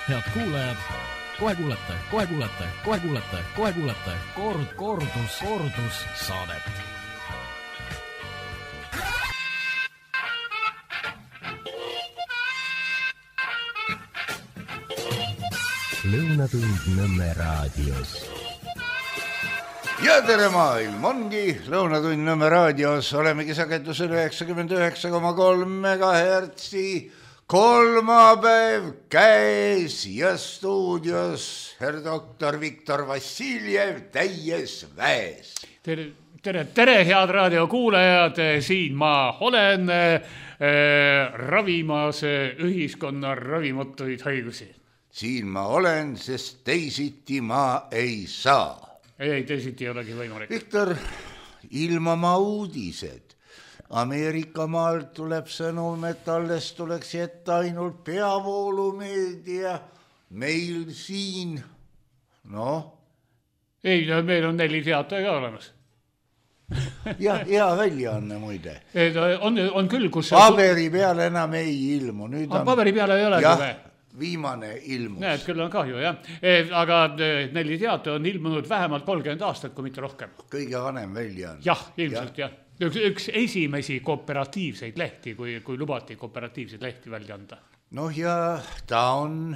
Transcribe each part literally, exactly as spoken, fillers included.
Head kuulajad, kohe kuulete, kohe kuulete, kohe kuulete, kohe kuulete kord, kordus, kordus saadet. Lõunatund Nõmme raadios. Ja tere maailm, ongi Lõunatund Nõmme raadios, olemegi sagedusel üheksakümmend üheksa koma kolm megahertsi, kolmapäev käes ja stuudios herr doktor Viktor Vassiljev täies väes. Tere, tere, tere head raadiokuulajad, siin ma olen äh, ravimas ühiskonna ravimatuid haigusi. Siin ma olen, sest teisiti ma ei saa. Ei, teisiti ei olegi võimalik. Viktor, ilmama uudised. Ameerika maalt tuleb sõnum, et alles tuleks jätta ainult peavoolumeedia. Meil siin, noh. Ei, meil on neli teataja ka olemas. Ja, hea väljaanne muide. On, on küll, kus... Paberi peale enam ei ilmu. Nüüd on... Paberi peale ei olegi või? Viimane ilmus. Näed, küll on kahju, jah. Aga neli teate on ilmunud vähemalt kolmkümmend aastat, kui mitte rohkem. Kõige vanem väljaanne. Jah, ilmselt jah. Üks, üks esimesi kooperatiivseid lehti, kui, kui lubati kooperatiivseid lehti välja anda. Noh ja ta on,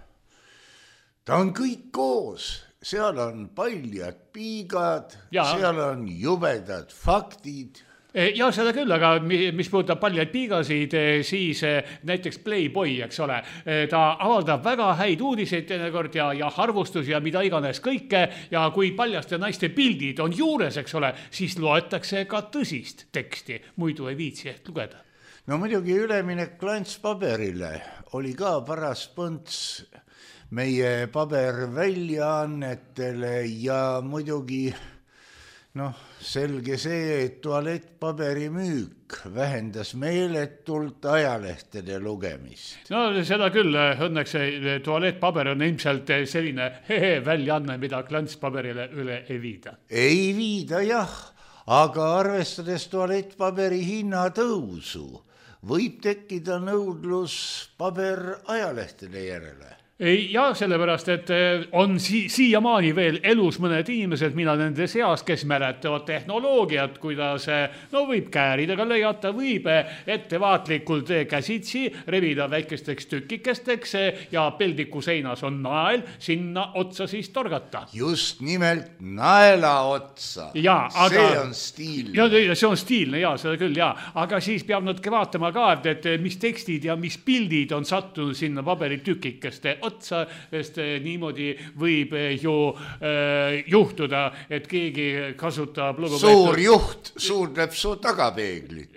ta on kõik koos. Seal on paljad piigad, ja. Seal on jubedad faktid. Ja seda küll, aga mis puudutab paljaid piigasid, siis näiteks Playboy, eks ole, ta avaldab väga häid uudiseid teinekord ja, ja arvustus ja mida iganes kõike ja kui paljaste naiste pildid on juures, eks ole, siis loetakse ka tõsist teksti, muidu ei viitsi ehk lugeda. No muidugi üleminek klantspaberile oli ka paras põnts meie paberväljaannetele ja muidugi noh, selge see, et tualettpaberi müük vähendas meeletult ajalehtede lugemist. No seda küll, õnneks tualettpaber on ilmselt selline hehe väljaanne, mida klantspaberile üle ei viida. Ei viida, jah, aga arvestades tualettpaberi hinna tõusu, võib tekkida nõudlus paber ajalehtede järele. Ja sellepärast, et on si- siiamaani veel elus mõned inimesed, mina nende seas, kes mäletavad tehnoloogiat, kuidas no võib kääridega lõiata, võib ettevaatlikult käsitsi rebida väikesteks tükikesteks ja peldiku seinas on nael, sinna otsa siis torgata. Just nimelt naela otsa. Ja, aga, see on stiilne. Ja, see on stiilne, ja, seda küll, ja. Aga siis peab natuke vaatama ka, et mis tekstid ja mis pildid on sattunud sinna paberitükikeste otsa, sest niimoodi võib ju äh, juhtuda, et keegi kasutab lugupeetud... Suur juht suudleb su tagapeeglit.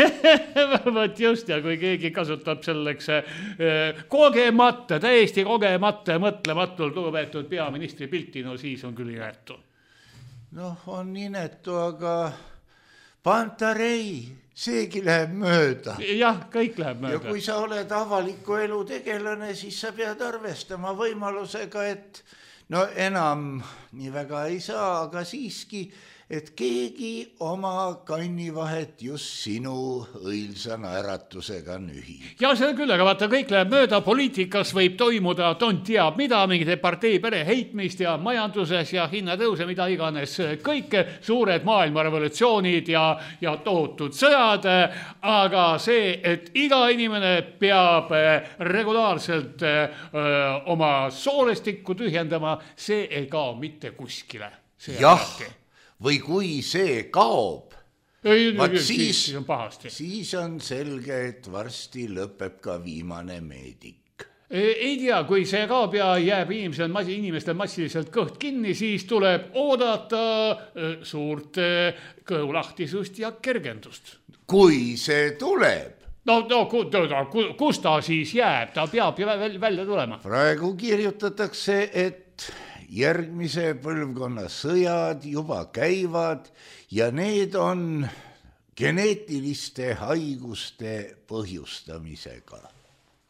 Võt just, ja kui keegi kasutab selleks äh, kogemata, täiesti kogemata, mõtlematult lugupeetud peaministri pilti, no siis on küll inetu. Noh, on inetu, aga Pantarei, seegi läheb mööda. Jah, kõik läheb mööda. Ja kui sa oled avaliku elu tegelane, siis sa pead arvestama võimalusega, et no enam nii väga ei saa, aga siiski, et keegi oma kannivahet just sinu õilsa naeratusega nühi. Ja seda küll, aga vaata, kõik läheb mööda, poliitikas võib toimuda tont teab mida, mingite partei pere heitmist ja majanduses ja hinnatõuse, mida iganes, kõik suured maailmarevolutsioonid ja, ja tohutud sõjad, aga see, et iga inimene peab regulaarselt öö, oma soolestikku tühjendama, see ei kao mitte kuskile. Jah. Või kui see kaob, ei, vaat siis, siis, on pahasti. siis on selge, et varsti lõpeb ka viimane meedik. Ei tea, kui see kaob ja jääb inimesel, inimestel massiliselt kõht kinni, siis tuleb oodata suurt kõhulahtisust ja kergendust. Kui see tuleb. No, no kus ta siis jääb, ta peab ju välja tulema. Praegu kirjutatakse, et järgmise põlvkonna sõjad juba käivad ja need on geneetiliste haiguste põhjustamisega.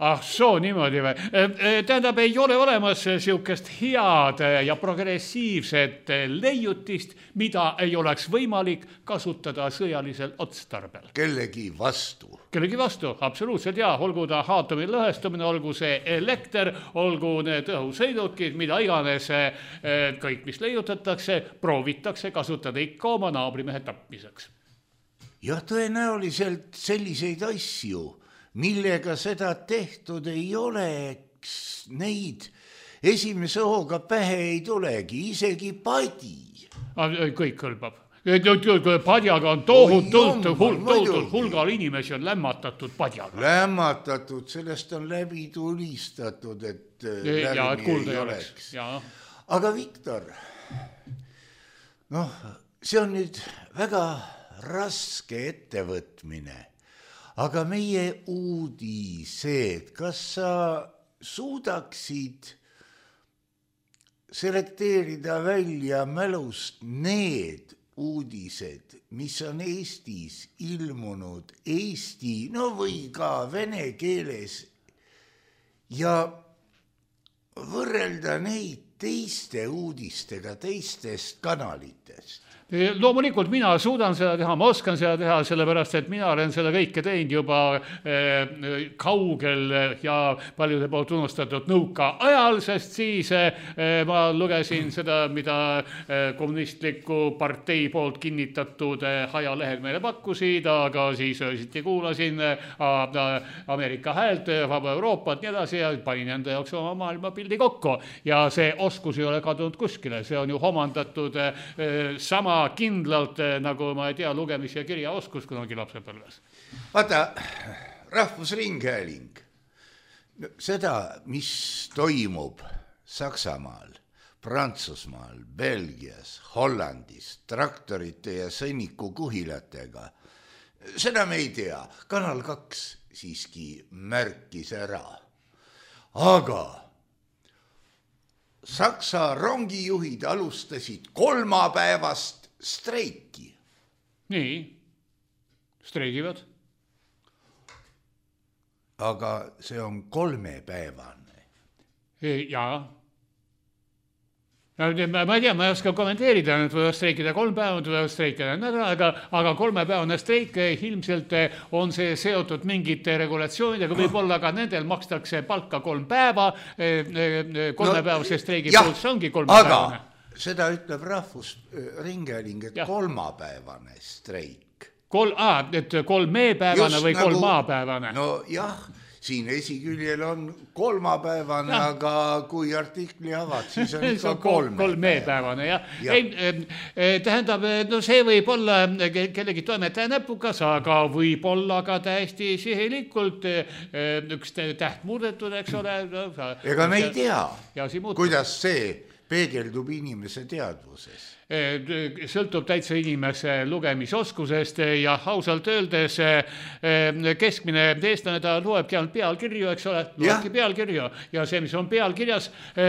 Ah, soo niimoodi või? Tähendab, ei ole olemas siukest head ja progressiivset leiutist, mida ei oleks võimalik kasutada sõjalisel otstarbel. Kellegi vastu. Kellegi vastu, absoluutselt jaa. Olgu ta aatomi lõhestumine, olgu see elekter, olgu need õhusõidukid, mida iganes, kõik, mis leiutatakse, proovitakse kasutada ikka oma naabrimehe tapmiseks. Ja tõenäoliselt selliseid asju, millega seda tehtud ei oleks, neid esimese hooga pähe ei tulegi, isegi padi. Kõik kõlbab. Padjaga on tohutult hul, hulgal inimesi on lämmatatud padjaga. Lämmatatud, sellest on läbi tulistatud, et ja, lärmi et kulda ei oleks. oleks. Ja. Aga Viktor, noh, see on nüüd väga raske ettevõtmine. Aga meie uudised, kas sa suudaksid selekteerida välja mälust need uudised, mis on Eestis ilmunud Eesti, no või ka vene keeles ja võrrelda neid teiste uudistega teistest kanalitest? Loomulikult mina suudan seda teha, ma oskan seda teha, sellepärast, et mina olen seda kõike teinud juba eh, kaugel ja paljude poolt unustatud nõuka ajal, sest siis eh, ma lugesin seda, mida eh, kommunistliku partei poolt kinnitatud eh, ajalehed meile pakkusid, aga siis öösiti kuulasin eh, Ameerika häält, Vaba Euroopat, nii edasi ja panin enda jaoks oma maailmapildi kokku ja see oskus ei ole kadunud kuskile, see on ju omandatud eh, sama kindlalt, nagu ma ei tea, lugemis- ja kirjaoskus kunagi lapsepõlves. Vaata, Rahvusringhääling, seda, mis toimub Saksamaal, Prantsusmaal, Belgias, Hollandis, traktorite ja sõnnikukuhilatega, seda me ei tea. Kanal kaks siiski märkis ära. Aga Saksa rongijuhid alustasid kolmapäevast streiki. Nii, streigivad. Aga see on kolmepäevane. Jaa. Ma ei tea, ma ei oska kommenteerida, et võivad streikida kolm päeva, võivad streikida nädal, aga, aga kolmepäevane streik ilmselt on see seotud mingite regulatsioonidega, võib-olla ka nendel makstakse palka kolm päeva, kolmepäevase streigi no, puhul see ongi kolmepäevane. Aga seda ütleb Rahvusringhääling, et ja. kolmapäevane streik. Kol, ah, et kolmepäevane Just või nagu, kolmaapäevane? No jah, siin esiküljel on kolmapäevane, ja. Aga kui artikli avad, siis on ikka kolmepäevane. Kolmepäevane, jah. Ja. Ei, tähendab, no see võib olla kellegi toimetaja näpukas, aga võib olla ka täiesti sihilikult üks täht muudetud, eks ole. Ega me ei tea, kuidas see peegeldub inimese teadvuses. Sõltub täitsa inimese lugemisoskusest ja ausalt öeldes keskmine eestlane ta loebki ainult pealkirju, eks ole, loebki pealkirju ja see, mis on pealkirjas,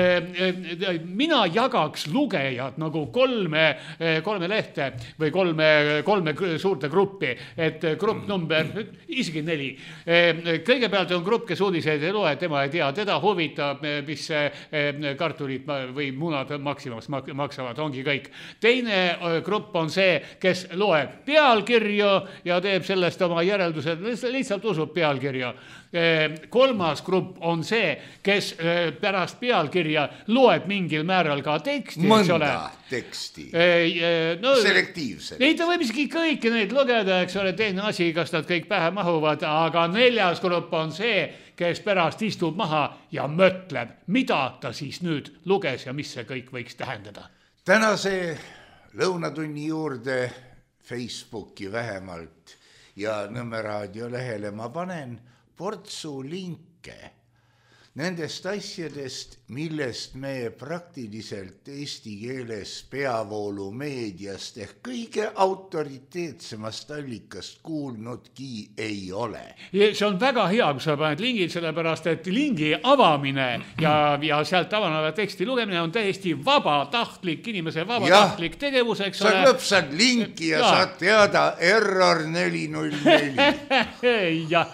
mina jagaks lugejad nagu kolme, kolme lehte või kolme, kolme suurte gruppi, et grupp number, isegi neli. Kõigepealt on grupp, kes uudiseid ei loe, tema ei tea, teda huvitab, mis kartulid või munad maksimaks maksavad, ongi kõik. Teine grupp on see, kes loeb pealkirju ja teeb sellest oma järeldused, lihtsalt usub pealkirju. Kolmas grupp on see, kes pärast pealkirja loeb mingil määral ka teksti. Mõnda teksti. No, selektiivselt. Ei, ta võib isegi kõiki neid lugeda, eks ole, teine asi, kas nad kõik pähe mahuvad, aga neljas grupp on see, kes pärast istub maha ja mõtleb, mida ta siis nüüd luges ja mis see kõik võiks tähendada. Tänase lõunatunni juurde Facebooki vähemalt ja Nõmme raadio lehele ma panen portsu linke nendest asjadest, millest me praktiliselt eesti keeles peavoolu meediast ehk kõige autoriteetsemast allikast kuulnudki ei ole. See on väga hea, kui sa paned lingid, sellepärast, et lingi avamine ja, ja sealt avaneva teksti lugemine on täiesti vabatahtlik, inimese vabatahtlik tegevus, eks ole. Sa klõpsad linki ja, ja saad teada error neli null neli. Jah.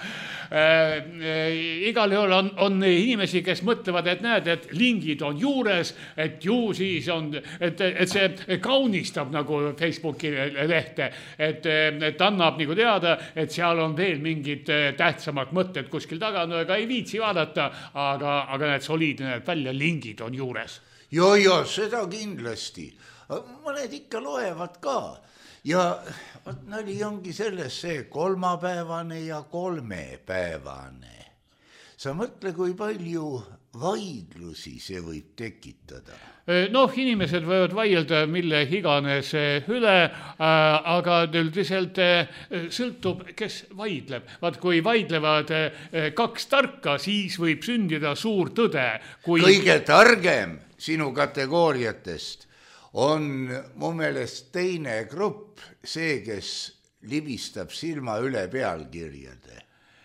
äh, igal juhul on, on inimesi, kes mõtlevad, et näed, et lingid on juures, et ju siis on, et, et see kaunistab nagu Facebooki lehte, et, et annab nagu teada, et seal on veel mingid tähtsamad mõtted kuskil taga, no ega ei viitsi vaadata, aga, aga need soliidne näeb välja, lingid on juures. Ja, ja seda kindlasti. Mõned ikka loevad ka. Ja nali ongi selles see kolmapäevane ja kolmepäevane. Sa mõtle, kui palju vaidlusi see võib tekitada. Noh, inimesed võivad vaielda mille iganes üle, aga üldiselt sõltub, kes vaidleb. Vaat kui vaidlevad kaks tarka, siis võib sündida suur tõde. Kui... Kõige targem sinu kategooriatest on mu meelest teine grupp, see, kes libistab silma üle pealkirjade.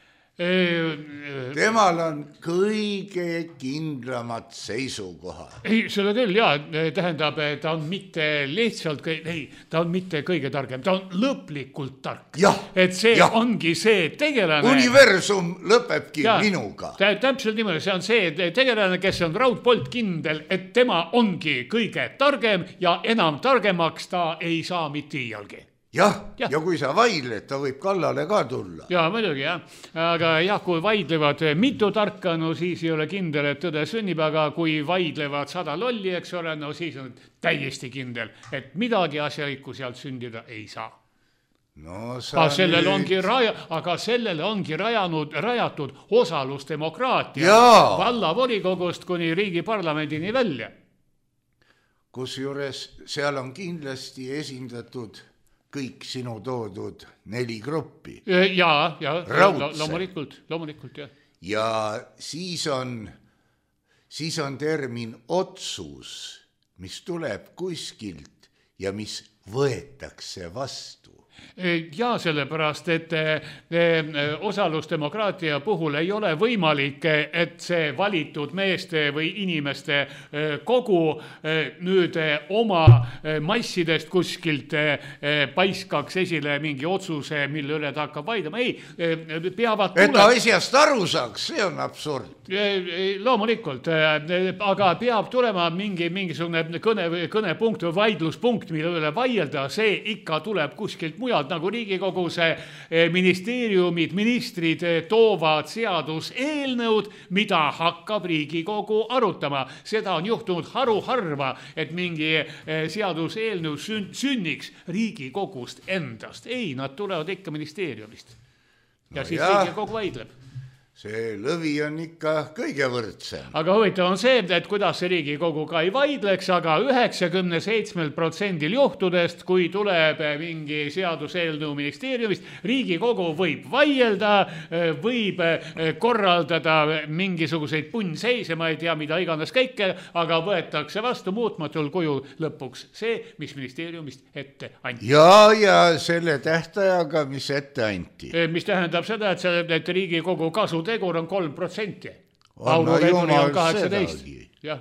Temal on kõige kindlamad seisukohad. Ei, seda küll, jaa, tähendab, ta on mitte lihtsalt, ei, ta on mitte kõige targem, ta on lõplikult tark. Ja, et see ja. Ongi see tegelane. Universum lõpebki ja, minuga. Täpselt niimoodi, see on see tegelane, kes on raudpolt kindel, et tema ongi kõige targem ja enam targemaks ta ei saa mitte iialgi. Jah, ja. ja kui sa vaidled, ta võib kallale ka tulla. Jaa, muidugi, jah. Aga jah, kui vaidlevad mitu tarka, no siis ei ole kindel, et tõde sünnib, aga kui vaidlevad sada lolli, eks ole, no siis on täiesti kindel, et midagi asjalikku sealt sündida ei saa. No, aga, sellele ongi raja, aga sellele ongi rajanud, rajatud osalusdemokraatia valla volikogust kuni riigi parlamendini välja. Kusjuures seal on kindlasti esindatud kõik sinu toodud neli gruppi. Jaa, ja, loomulikult, loomulikult, jah. Ja siis on, siis on termin otsus, mis tuleb kuskilt ja mis võetakse vastu. Ja sellepärast, et osalusdemokraatia puhul ei ole võimalik, et see valitud meeste või inimeste kogu nüüd oma massidest kuskilt paiskaks esile mingi otsuse, mille üle ta hakkab vaidama. Ei, peavad et ta asjast aru saaks, see on absurd. Loomulikult, aga peab tulema mingi, mingisugune kõne, kõnepunkt või vaidluspunkt, mille üle vaielda, see ikka tuleb kuskilt mujalt, nagu Riigikogus ministeeriumid, ministrid toovad seaduseelnõud, mida hakkab Riigikogu arutama. Seda on juhtunud haruharva, et mingi seaduseelnõu sünniks Riigikogust endast. Ei, nad tulevad ikka ministeeriumist. Ja no siis jah. Riigikogu vaidleb. See lõvi on ikka kõige võrdsem. Aga huvitav on see, et kuidas see Riigikogu ka ei vaidleks, aga üheksakümne seitsmel protsendil juhtudest, kui tuleb mingi seaduseelnõu ministeeriumist, Riigikogu võib vaielda, võib korraldada mingisuguseid punnseise, ma ei tea, mida iganes kõike, aga võetakse vastu muutmatul kujul lõpuks see, mis ministeeriumist ette anti. Ja, ja selle tähtajaga, mis ette anti. Mis tähendab seda, et, see, et Riigikogu kasu tegur on kolm protsenti. Auruveduri on kaheksateist. Jah.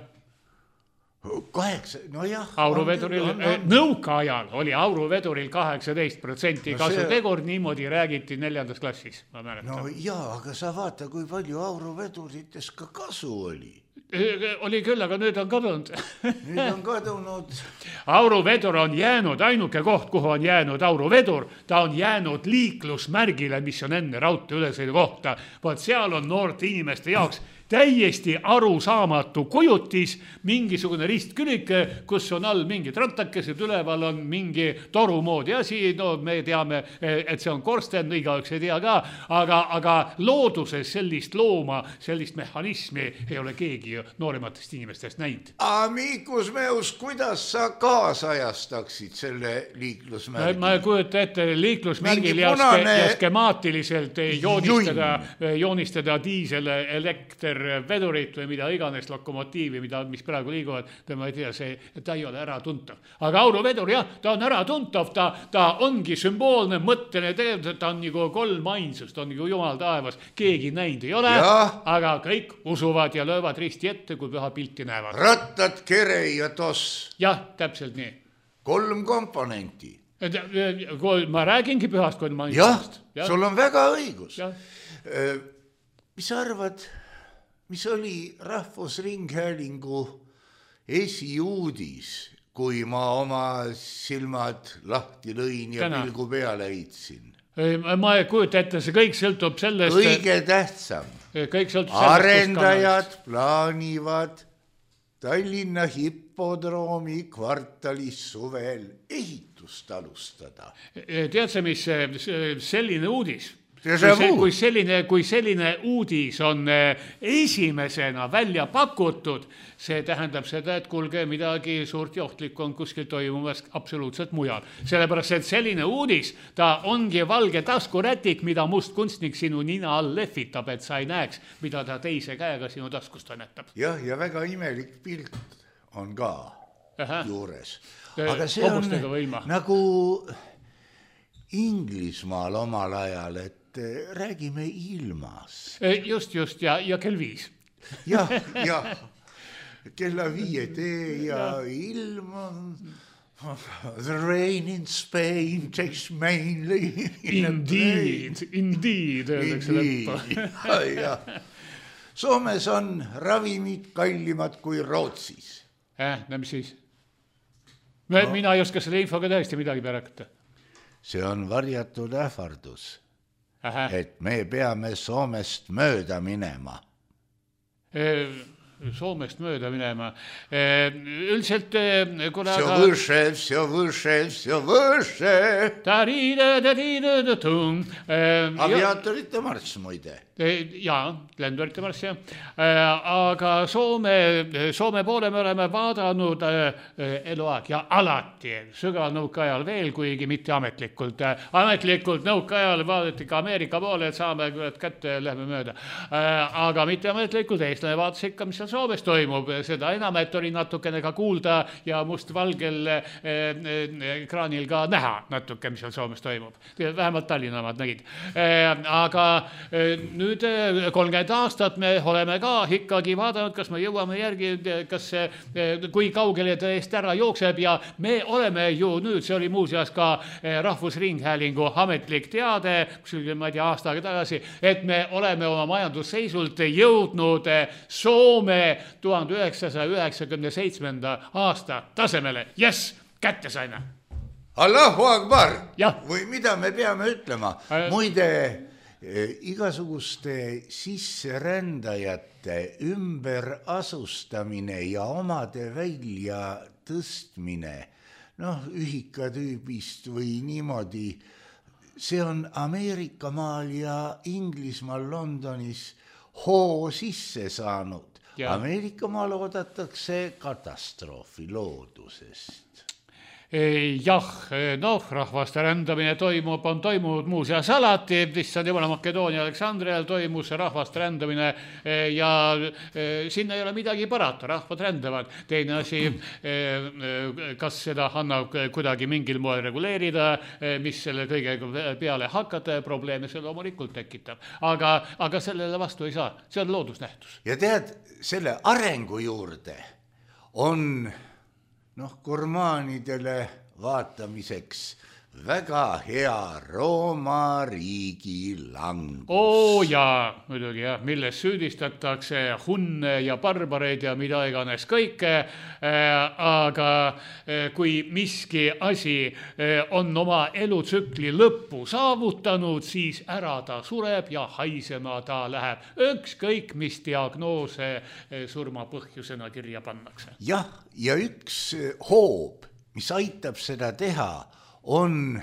Kaheksa, no jah. Auruveduril, nõuka ajal oli Auruveduril kaheksateist protsenti no kasutegur, see... niimoodi räägiti neljandas klassis. No jaa, aga sa vaata, kui palju Auruvedurites ka kasu oli. Oli küll, aga nüüd on kadunud. Nüüd on kadunud. Auruvedur on jäänud, ainuke koht, kuhu on jäänud Auruvedur, ta on jäänud liiklusmärgile, mis on enne raudtee ülesõidu kohta. Vaat seal on noorte inimeste jaoks täiesti arusaamatu kujutis, mingisugune ristkülike, kus on all mingid rattakesed, üleval on mingi toru moodi asi, no me teame, et see on korsten, igaüks ei tea ka, aga, aga looduses sellist looma, sellist mehhanismi ei ole keegi noorematest inimestest näinud. A Miikus Meus, kuidas sa kaasajastaksid selle liiklusmärgi? Ma kujuta ette liiklusmärgil ja, punane... ja skemaatiliselt joonistada, joonistada diisel, elekter, vedurit või mida iganes lokomotiivi, mida, mis praegu liiguvad, ma ei tea, see, ta ei ole ära tuntav. Aga Auruvedur, jah, ta on ära tuntav, ta, ta ongi sümboolne, mõttene, ta on nagu kolm ainsust, on nagu jumal taevas, keegi näinud ei ole, ja. Aga kõik usuvad ja löövad risti ette, kui püha pilti näevad. Rattad, kere ja toss. Jah, täpselt nii. Kolm komponenti. Ma räägingi pühast kodumaisest. Jah, sul on väga õigus. Ja. Mis arvad, mis oli Rahvusringhäälingu esiuudis, kui ma oma silmad lahti lõin ja Täna. pilgu peale heitsin? Ma ei kujuta ette, see kõik sõltub sellest... Kõige tähtsam. Kõik sõltub Arendajad sellest, plaanivad Tallinna hipodroomi kvartalis suvel ehitust alustada. Tead sa, mis selline uudis? Kui, see, kui, selline, kui selline uudis on esimesena välja pakutud, see tähendab seda, et kuulge midagi suurt johtlikku on kuskil toimumas absoluutselt mujal. Sellepärast, et selline uudis, ta ongi valge taskurätik, mida must kunstnik sinu nina all lehvitab, et sa ei näeks, mida ta teise käega sinu taskust annetab. Jah, ja väga imelik pilt on ka Aha. juures. Aga see on võima. nagu Inglismaal omal ajal, et räägime ilmas. Just, just, ja, ja kell viis. jah, jah, kella viie tee ja ilma. The rain in Spain takes mainly Indeed, indeed, öeldakse lõppu. Soomes on ravimid kallimad kui Rootsis. Eh, no mis siis? No. Mina ei oska selle infoga tõesti midagi perekata. See on varjatud ähvardus. Aha. Et me peame Soomest mööda minema. Soomest mööda minema. Üldiselt... Все выше, все выше, все выше. Aviaatorite marss muide. Jaa, lendurite marss, jah. Aga Soome, Soome poole me oleme vaadanud eluaeg ja alati sügaval nõukaajal veel, kuigi mitte ametlikult. Ametlikult nõukaajal vaadati ka Ameerika poole, et saame kätte ja lähme mööda. Aga mitte ametlikult eestlane vaatas ikka, mis seal Soomes toimub. Seda enam, et oli natukene ka kuulda ja mustvalgel ekraanil ka näha natuke, mis seal Soomes toimub. Vähemalt Tallinna omad nägid. Aga nüüd kolmkümmend aastat me oleme ka ikkagi vaadanud, kas me jõuame järgi, kas kui kaugele ta eest ära jookseb ja me oleme ju nüüd, see oli muuseas ka Rahvusringhäälingu ametlik teade, kusjuures ma ei tea aasta aega tagasi, et me oleme oma majandusseisult jõudnud Soome tuhande üheksasaja üheksakümne seitsmenda aasta tasemele. Yes, kätte saime. Allahu Akbar! Ja. Või mida me peame ütlema? Muide, igasuguste sisserändajate ümberasustamine ja omade välja tõstmine, noh, ühikatüübist või niimoodi, see on Ameerikamaal ja Inglismaal Londonis hoo sisse saanud. Ja. Ameerikamaal oodatakse katastroofi loodusest. Jah, noh, rahvaste rändamine toimub, on toimunud muuseas alati, lihtsalt jumala Makedoonia Aleksandrial toimus rahvaste rändamine ja sinna ei ole midagi parata, rahvad rändavad. Teine asi, kas seda annab kuidagi mingil moel reguleerida, mis selle kõige peale hakata, probleeme see loomulikult tekitab. Aga, aga sellele vastu ei saa, see on loodusnähtus. Ja tead, selle arengu juurde on... noh, gurmaanidele vaatamiseks väga hea Rooma riigi langus. Oo jaa, muidugi jah, milles süüdistatakse hunne ja barbareid ja mida iganes kõike, aga kui miski asi on oma elutsükli lõppu saavutanud, siis ära ta sureb ja haisema ta läheb. Ükskõik, mis diagnoose surma põhjusena kirja pannakse. Jah, ja üks hoob, mis aitab seda teha, on,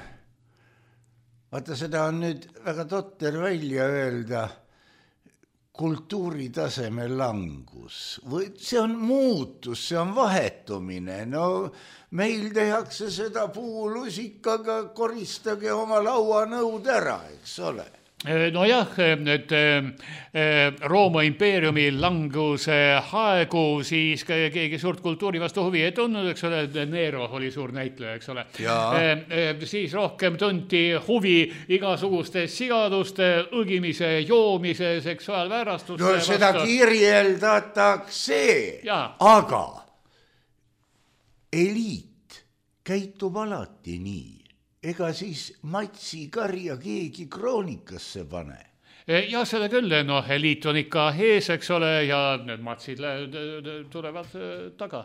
vaata seda on nüüd väga totter välja öelda, kultuuritaseme langus. See on muutus, see on vahetumine. No meil tehakse seda puulusikaga, koristage oma lauanõud ära, eks ole. No jah, et Rooma impeeriumi languse haegu siis keegi suurt kultuuri vastu huvi ei tundnud, eks ole, Nero oli suur näitleja, eks ole. Siis rohkem tunti huvi igasuguste sigaduste, õgimise, joomise, seksuaalväärastuste no seda vastu. Kirjeldatakse, ja. Aga eliit käitub alati nii, ega siis Matsi karja keegi kroonikasse pane. Ja seda küll, noh, eliit on ikka ees, eks ole, ja need matsid tulevad taga.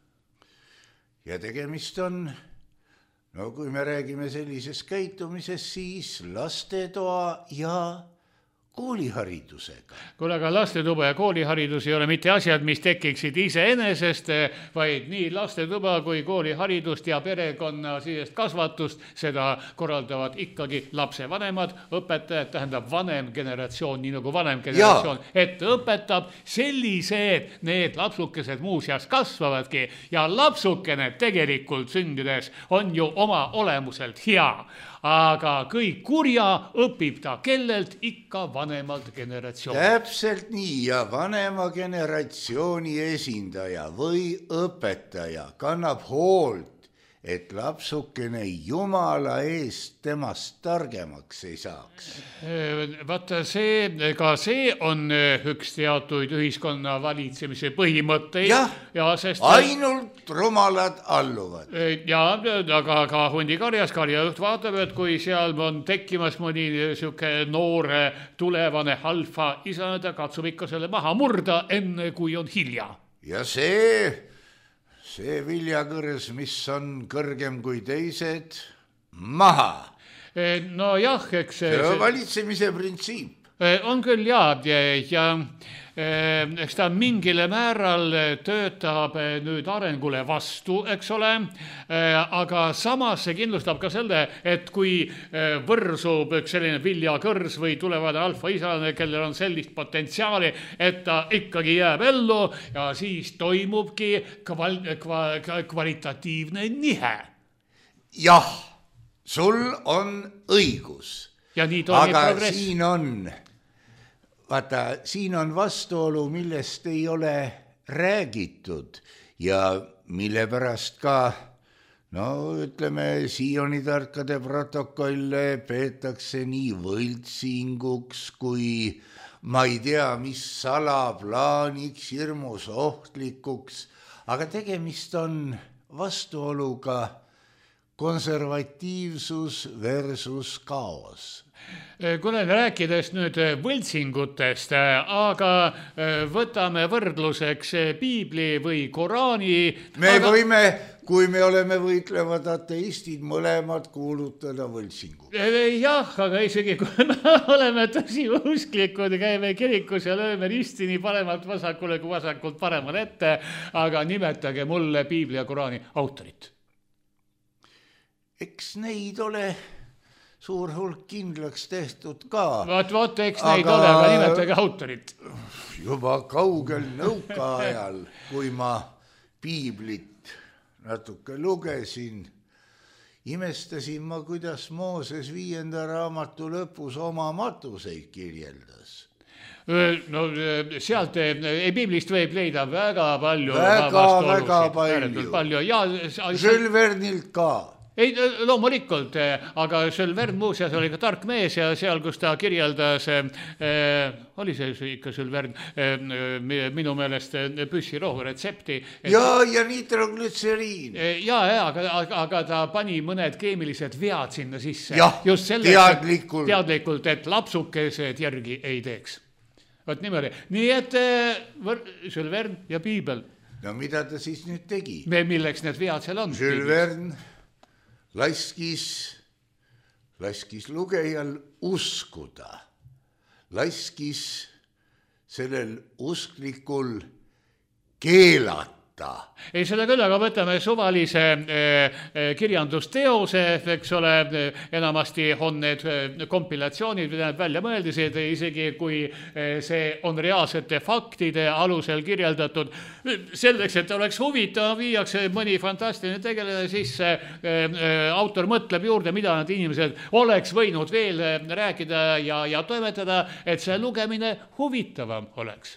Ja tegemist on, no kui me räägime sellisest käitumisest, siis lastetoa ja kooliharidusega. Kuule, aga lastetuba ja kooliharidus ei ole mitte asjad, mis tekiksid iseenesest, vaid nii lastetuba kui kooliharidust ja perekonna sisest kasvatust, seda korraldavad ikkagi lapsevanemad, õpetajad, tähendab vanem generatsioon, nii nagu vanem generatsioon, et õpetab sellised, need lapsukesed muuseas kasvavadki ja lapsukene tegelikult sündides on ju oma olemuselt hea. Aga kõik kurja õpib ta kellelt ikka vanemalt generatsioon. Täpselt nii ja vanema generatsiooni esindaja või õpetaja kannab hoolt, et lapsukene jumala eest temast targemaks ei saaks. Vaata see, ka see on üks teatuid ühiskonna valitsemise põhimõtteid. Jah, ja, sest ainult rumalad alluvad. Ja, aga ka hundikarjas karjajuht vaatab, et kui seal on tekkimas mõni siuke noore tulevane alfa isa, ta katsub ikka selle maha murda, enne kui on hilja. Ja see... See viljakõrs, mis on kõrgem kui teised, maha. No jah, eks... See on valitsemise printsiip. On küll ja, ja eks ta mingile määral töötab nüüd arengule vastu, eks ole, aga samas see kindlustab ka selle, et kui võrsub üks selline viljakõrs või tulevane alfaisane, kellel on sellist potentsiaali, et ta ikkagi jääb ellu ja siis toimubki kval, kval, kvalitatiivne nihe. Jah, sul on õigus. Ja nii toimub aga progress. Siin on... Vaata, siin on vastuolu, millest ei ole räägitud ja mille pärast ka, no ütleme, Sioni tarkade protokolle peetakse nii võltsinguks kui ma ei tea, mis salaplaaniks, hirmus ohtlikuks, aga tegemist on vastuoluga konservatiivsus versus kaos. Kuule, rääkides nüüd võltsingutest, aga võtame võrdluseks Piibli või Koraani. Me aga... võime, kui me oleme võitlevad ateistid, mõlemad kuulutada võltsingu. Jah, aga isegi kui me oleme tõsi usklikud ja käime kirikus ja lööme risti nii paremalt vasakule kui vasakult paremale ette, aga nimetage mulle Piibli ja Koraani autorit. Eks neid ole... suur hulk kindlaks tehtud ka. Vaat, vaat, eks neid aga... ole, aga nimetage autorit. Juba kaugel nõukaajal, kui ma Piiblit natuke lugesin, imestasin ma, kuidas Mooses viienda raamatu lõpus oma matuseid kirjeldas. No sealt ei Piiblist võib leida väga palju. Väga, väga palju. palju. Ja, Jules Vernilt ka. Ei, loomulikult, aga Jules Verne muuseas oli ka tark mees ja seal, kus ta kirjeldas, äh, oli see ikka Jules Verne, äh, minu meelest püssirohu retsepti. Et, ja, ja nitroglütseriin. Ja, ja aga, aga ta pani mõned keemilised vead sinna sisse. Jah, just selleks, teadlikult. Teadlikult, et lapsukesed järgi ei teeks. Võt niimoodi. Nii et Jules Verne ja Piibel. No mida ta siis nüüd tegi? Me, milleks need vead seal on? Jules Verne laskis, laskis lugejal uskuda, laskis sellel usklikul keelata. Ei, seda küll, aga võtame suvalise eh, kirjandusteose, eks ole, enamasti on need kompilatsioonid, mida nad välja mõeldisid, isegi kui see on reaalsete faktide alusel kirjeldatud. Selleks, et oleks huvitav, viiakse mõni fantastiline tegelane sisse, eh, autor mõtleb juurde, mida nad inimesed oleks võinud veel rääkida ja, ja toimetada, et see lugemine huvitavam oleks.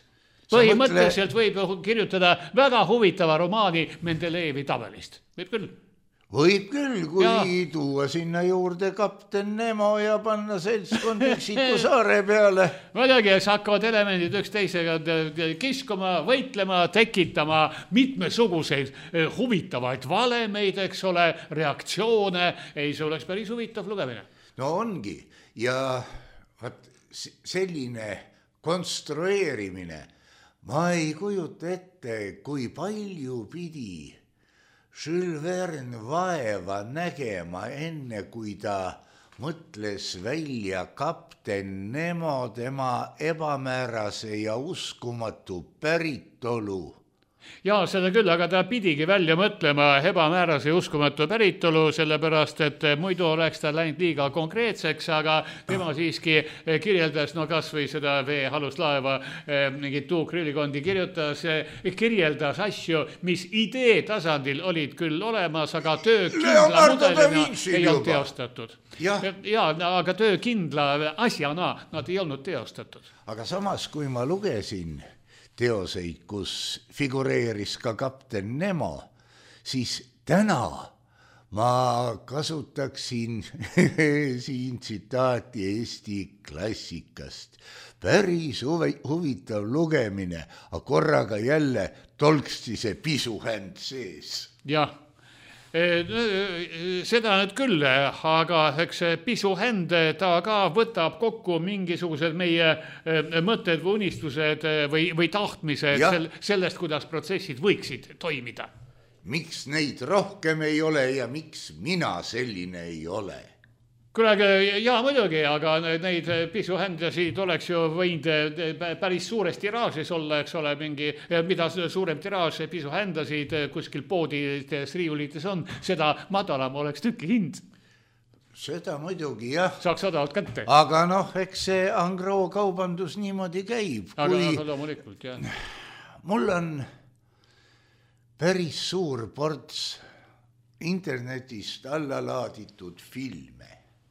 Põhimõtteliselt võib kirjutada väga huvitava romaani Mendelejevi tabelist. Võib küll. võib küll, kui Ja. tuua sinna juurde kapten Nemo ja panna seltskond üksiku saare peale. muidugi, siis hakkavad elemendid üksteisega kiskuma, võitlema, tekitama mitmesuguseid huvitavaid valemeid, eks ole, reaktsioone. Ei, see oleks päris huvitav lugemine. No ongi ja vaat selline konstrueerimine, ma ei kujuta ette, kui palju pidi Jules Verne vaeva nägema, enne kui ta mõtles välja kapten Nemo, tema ebamäärase ja uskumatu päritolu. Jaa, seda küll, aga ta pidigi välja mõtlema ebamäärase ja uskumatu päritolu, sellepärast, et muidu oleks ta läinud liiga konkreetseks, aga tema siiski kirjeldas, no kas või seda veehalust laeva, mingit tuukrillikondi kirjutas, kirjeldas asju, mis idee tasandil olid küll olemas, aga töökindla mudelina ei olnud teostatud. Ja. ja, aga töökindla asjana nad ei olnud teostatud. Aga samas, kui ma lugesin teoseid, kus figureeris ka kapten Nemo, siis täna ma kasutaksin siin tsitaati Eesti klassikast. Päris huvi, huvitav lugemine, aga korraga jälle tolksti see pisuhänd sees. Jah. Seda nüüd küll, aga eks pisuhänd ta ka võtab kokku mingisugused meie mõtted või unistused või, või tahtmised sel, sellest, kuidas protsessid võiksid toimida. Miks neid rohkem ei ole ja miks mina selline ei ole? Kuule, jaa muidugi, aga neid pisuhändasid oleks ju võinud päris suures tiraažis olla, eks ole, mingi, mida suurem tiraaž pisuhändasid kuskil poodides, riiulites on, seda madalam oleks tüki hind. Seda muidugi, jah. Saaks odavalt kätte. Aga noh, eks see Angro kaubandus niimoodi käib. Aga kui no, loomulikult, jah. Mul on päris suur ports internetist alla laaditud filme.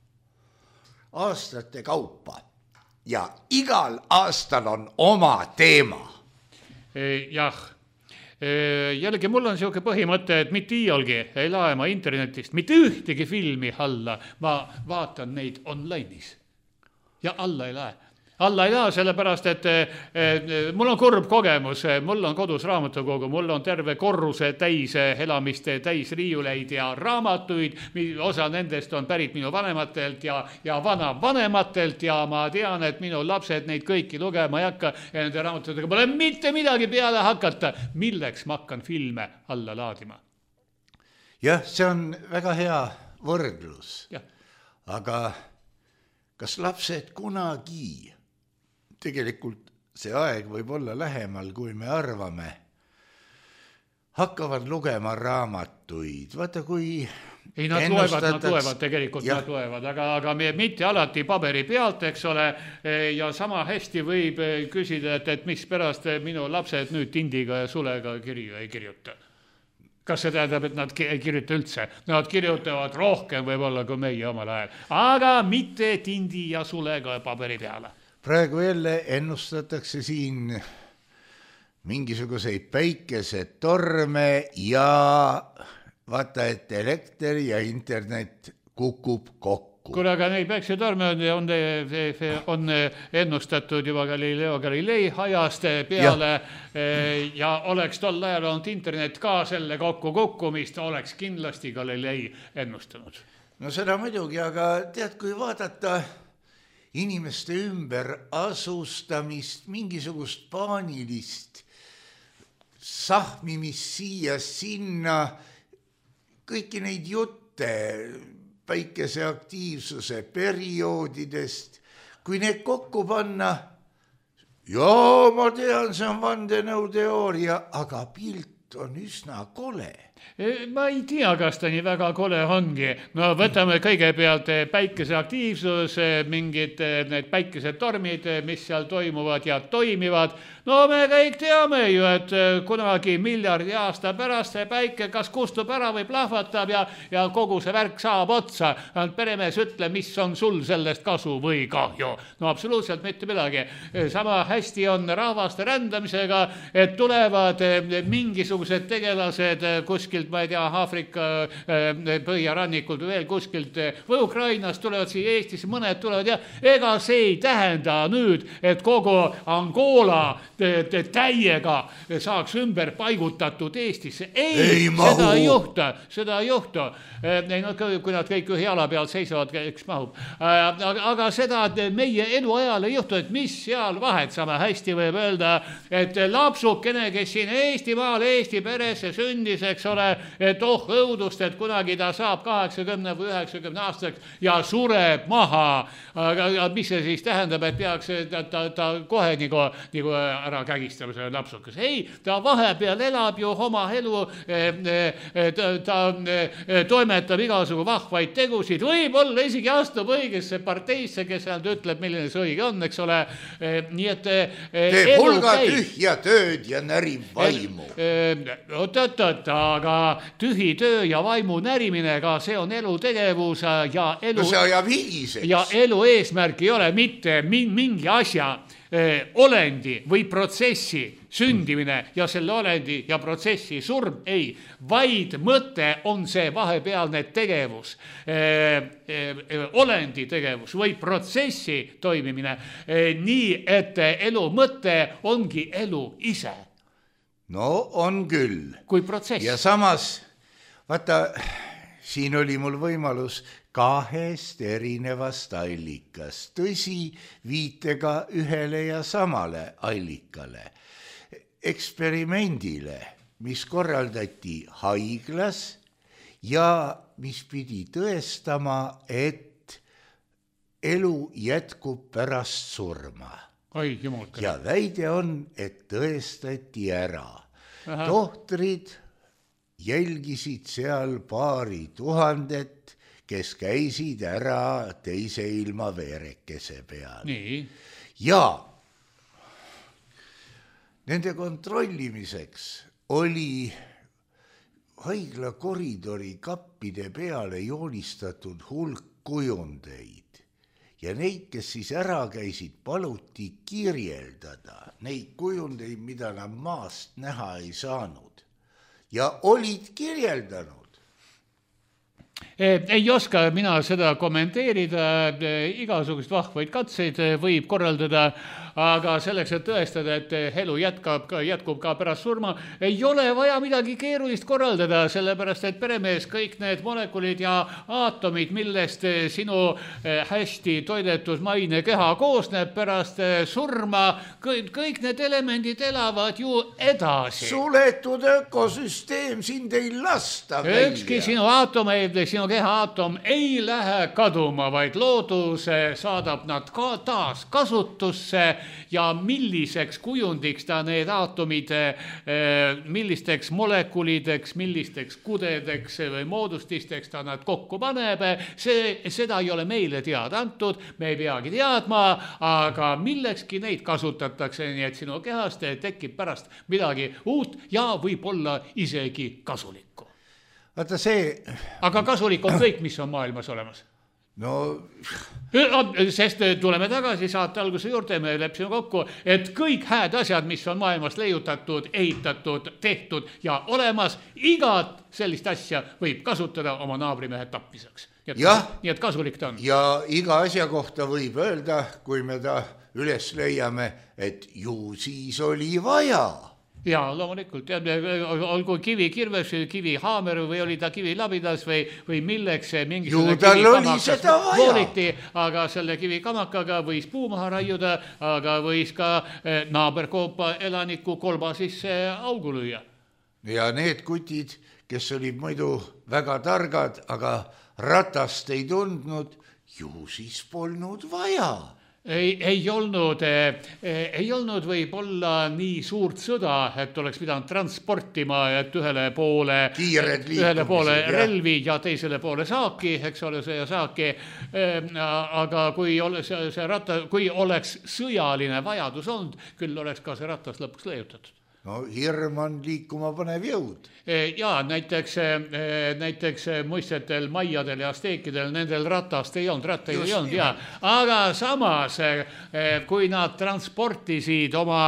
Aastate kaupa ja igal aastal on oma teema. Jah, jällegi mul on siuke põhimõte, et mitte iialgi ei lae ma internetist mitte ühtegi filmi alla, ma vaatan neid online'is ja alla ei lae. Alla ei lae, sellepärast, et, et mul on kurb kogemus, mul on kodus raamatukogu, mul on terve korruse täis elamiste, täis riiuleid ja raamatuid, osa nendest on pärit minu vanematelt ja, ja vana vanematelt ja ma tean, et minu lapsed neid kõiki lugema ei hakka ja nende raamatutega pole mitte midagi peale hakata. Milleks ma hakkan filme alla laadima? Jah, see on väga hea võrdlus. Ja. Aga kas lapsed kunagi, tegelikult see aeg võib olla lähemal, kui me arvame, hakkavad lugema raamatuid. Vaata, kui ei, nad loevad, nad loevad, tegelikult ja. Nad loevad, aga, aga me mitte alati paberi pealt, eks ole, ja sama hästi võib küsida, et, et mis pärast minu lapsed nüüd tindiga ja sulega kirju ei kirjuta. Kas see tähendab, et nad ei kirjuta üldse? Nad kirjutavad rohkem võib-olla kui meie omal ajal, aga mitte tindi ja sulega paberi peale. Praegu jälle ennustatakse siin mingisuguseid päikesetorme ja vaata, et elekter ja internet kukub kokku. Kuule, aga neid päikesetorme on, on, on ennustatud juba Galileo Galilei ajast peale ja, ja oleks tol ajal olnud internet ka selle kokku kukkumist, oleks kindlasti Galilei ennustanud. No seda muidugi, aga tead, kui vaadata inimeste ümber asustamist, mingisugust paanilist sahmimist siia, sinna, kõiki neid jutte päikese aktiivsuse perioodidest, kui need kokku panna, joo, ma tean, see on vandenõuteooria, aga pilt on üsna kole. Ma ei tea, kas ta nii väga kole ongi. No võtame kõigepealt päikese aktiivsus, mingid need päikesetormid, mis seal toimuvad ja toimivad. No me kõik teame ju, et kunagi miljardi aasta pärast see päike kas kustub ära või plahvatab ja, ja kogu see värk saab otsa. Peremees ütle, mis on sul sellest kasu või kahju. No absoluutselt mitte midagi. Sama hästi on rahvaste rändamisega, et tulevad mingisugused igasugused tegelased kuskilt, ma ei tea, Aafrika põhjarannikult või veel kuskilt või Ukrainast tulevad siia Eestisse, mõned tulevad ja ega see ei tähenda nüüd, et kogu Angola täiega saaks ümber paigutatud Eestisse. Ei, ei seda ei juhtu, seda ei juhtu. Ei, no, kui nad kõik ühe jala peal seisavad, eks mahub. Aga, aga seda meie eluajal ei juhtu, et mis seal vahet saame hästi võib öelda, et lapsukene, kes siin Eestimaal, Eesti peresse sündis, eks ole, et oh õudust, et kunagi ta saab kaheksakümne või üheksakümne aastaks ja sureb maha. Aga mis see siis tähendab, et peaks ta, ta, ta kohe nagu, nagu ära kägistama selle lapsukas. Ei, ta vahepeal elab ju oma elu, ta, ta toimetab igasugu vahvaid tegusid, võib-olla isegi astub õigesse parteisse, kes sealt ütleb, milline see õige on, eks ole. Nii et teeb hulga tühja tööd ja närib vaimu. Oot-oot-oot, aga tühi töö ja vaimu närimine, ka see on elutegevus ja elu, no see ajab higiseks. Ja elu eesmärk ei ole mitte mingi asja olendi või protsessi sündimine ja selle olendi ja protsessi surm, ei, vaid mõte on see vahepealne tegevus, olendi tegevus või protsessi toimimine, nii et elu mõte ongi elu ise. No on küll. Kui protsess. Ja samas, vaata, siin oli mul võimalus kahest erinevast allikast, tõsi, viitega ühele ja samale allikale, eksperimendile, mis korraldati haiglas ja mis pidi tõestama, et elu jätkub pärast surma. Ai, jumalka. Ja väide on, et tõestati ära. Aha. Tohtrid jälgisid seal paari tuhandet, kes käisid ära teise ilma veerekese peal. Nii. Ja nende kontrollimiseks oli haigla koridori kappide peale joonistatud hulk kujundeid ja neid, kes siis ära käisid, paluti kirjeldada neid kujundeid, mida nad maast näha ei saanud ja olid kirjeldanud. Ei oska mina seda kommenteerida, igasugust vahvaid katseid võib korraldada, aga selleks, et tõestada, et elu jätkab, jätkub ka pärast surma, ei ole vaja midagi keerulist korraldada, sellepärast, et peremees kõik need molekulid ja aatomid, millest sinu hästi toidetud maine keha koosneb pärast surma, kõik, kõik need elemendid elavad ju edasi. Suletud ökosüsteem sind ei lasta välja. Ükski sinu aatomeid, sinu keha aatom ei lähe kaduma, vaid loodus saadab nad ka taas kasutusse ja milliseks kujundiks ta need aatomid, millisteks molekulideks, millisteks kudedeks või moodustisteks ta nad kokku paneb, see, seda ei ole meile teada antud, me ei peagi teadma, aga millekski neid kasutatakse, nii et sinu kehast tekib pärast midagi uut ja võib olla isegi kasulikku. Vaata see... Aga kasulik on kõik, mis on maailmas olemas. No... Sest tuleme tagasi saate alguse juurde, me lepsime kokku, et kõik hääd asjad, mis on maailmas leiutatud, ehitatud, tehtud ja olemas, igat sellist asja võib kasutada oma naabrimehe tapmiseks. Nii et, ja, nii et kasulik ta on. Ja iga asja kohta võib öelda, kui me ta üles leiame, et ju siis oli vaja. Jaa, loomulikult, olgu kivi kirves, kivi haamer või oli ta kivi labidas või, või milleks mingisugune kivi kamakas vooliti, aga selle kivi kamakaga võis puu maha raiuda, aga võis ka naaberkoopa elaniku kolba sisse augu lüüa. Ja need kutid, kes olid muidu väga targad, aga ratast ei tundnud, ju siis polnud vaja. Ei, ei olnud, ei olnud võib-olla nii suurt sõda, et oleks pidanud transportima, et ühele poole, ühele poole relvi ja teisele poole saaki, eks ole, see saaki, aga kui, ole, see, see rata, kui oleks sõjaline vajadus olnud, küll oleks ka see ratas lõpuks leiutatud. no hirm on liikuma panev jõud. Ja näiteks, näiteks muistsetel maiadel ja asteekidel nendel ratast ei olnud, ratta ei olnud, ja. Aga samas, kui nad transportisid oma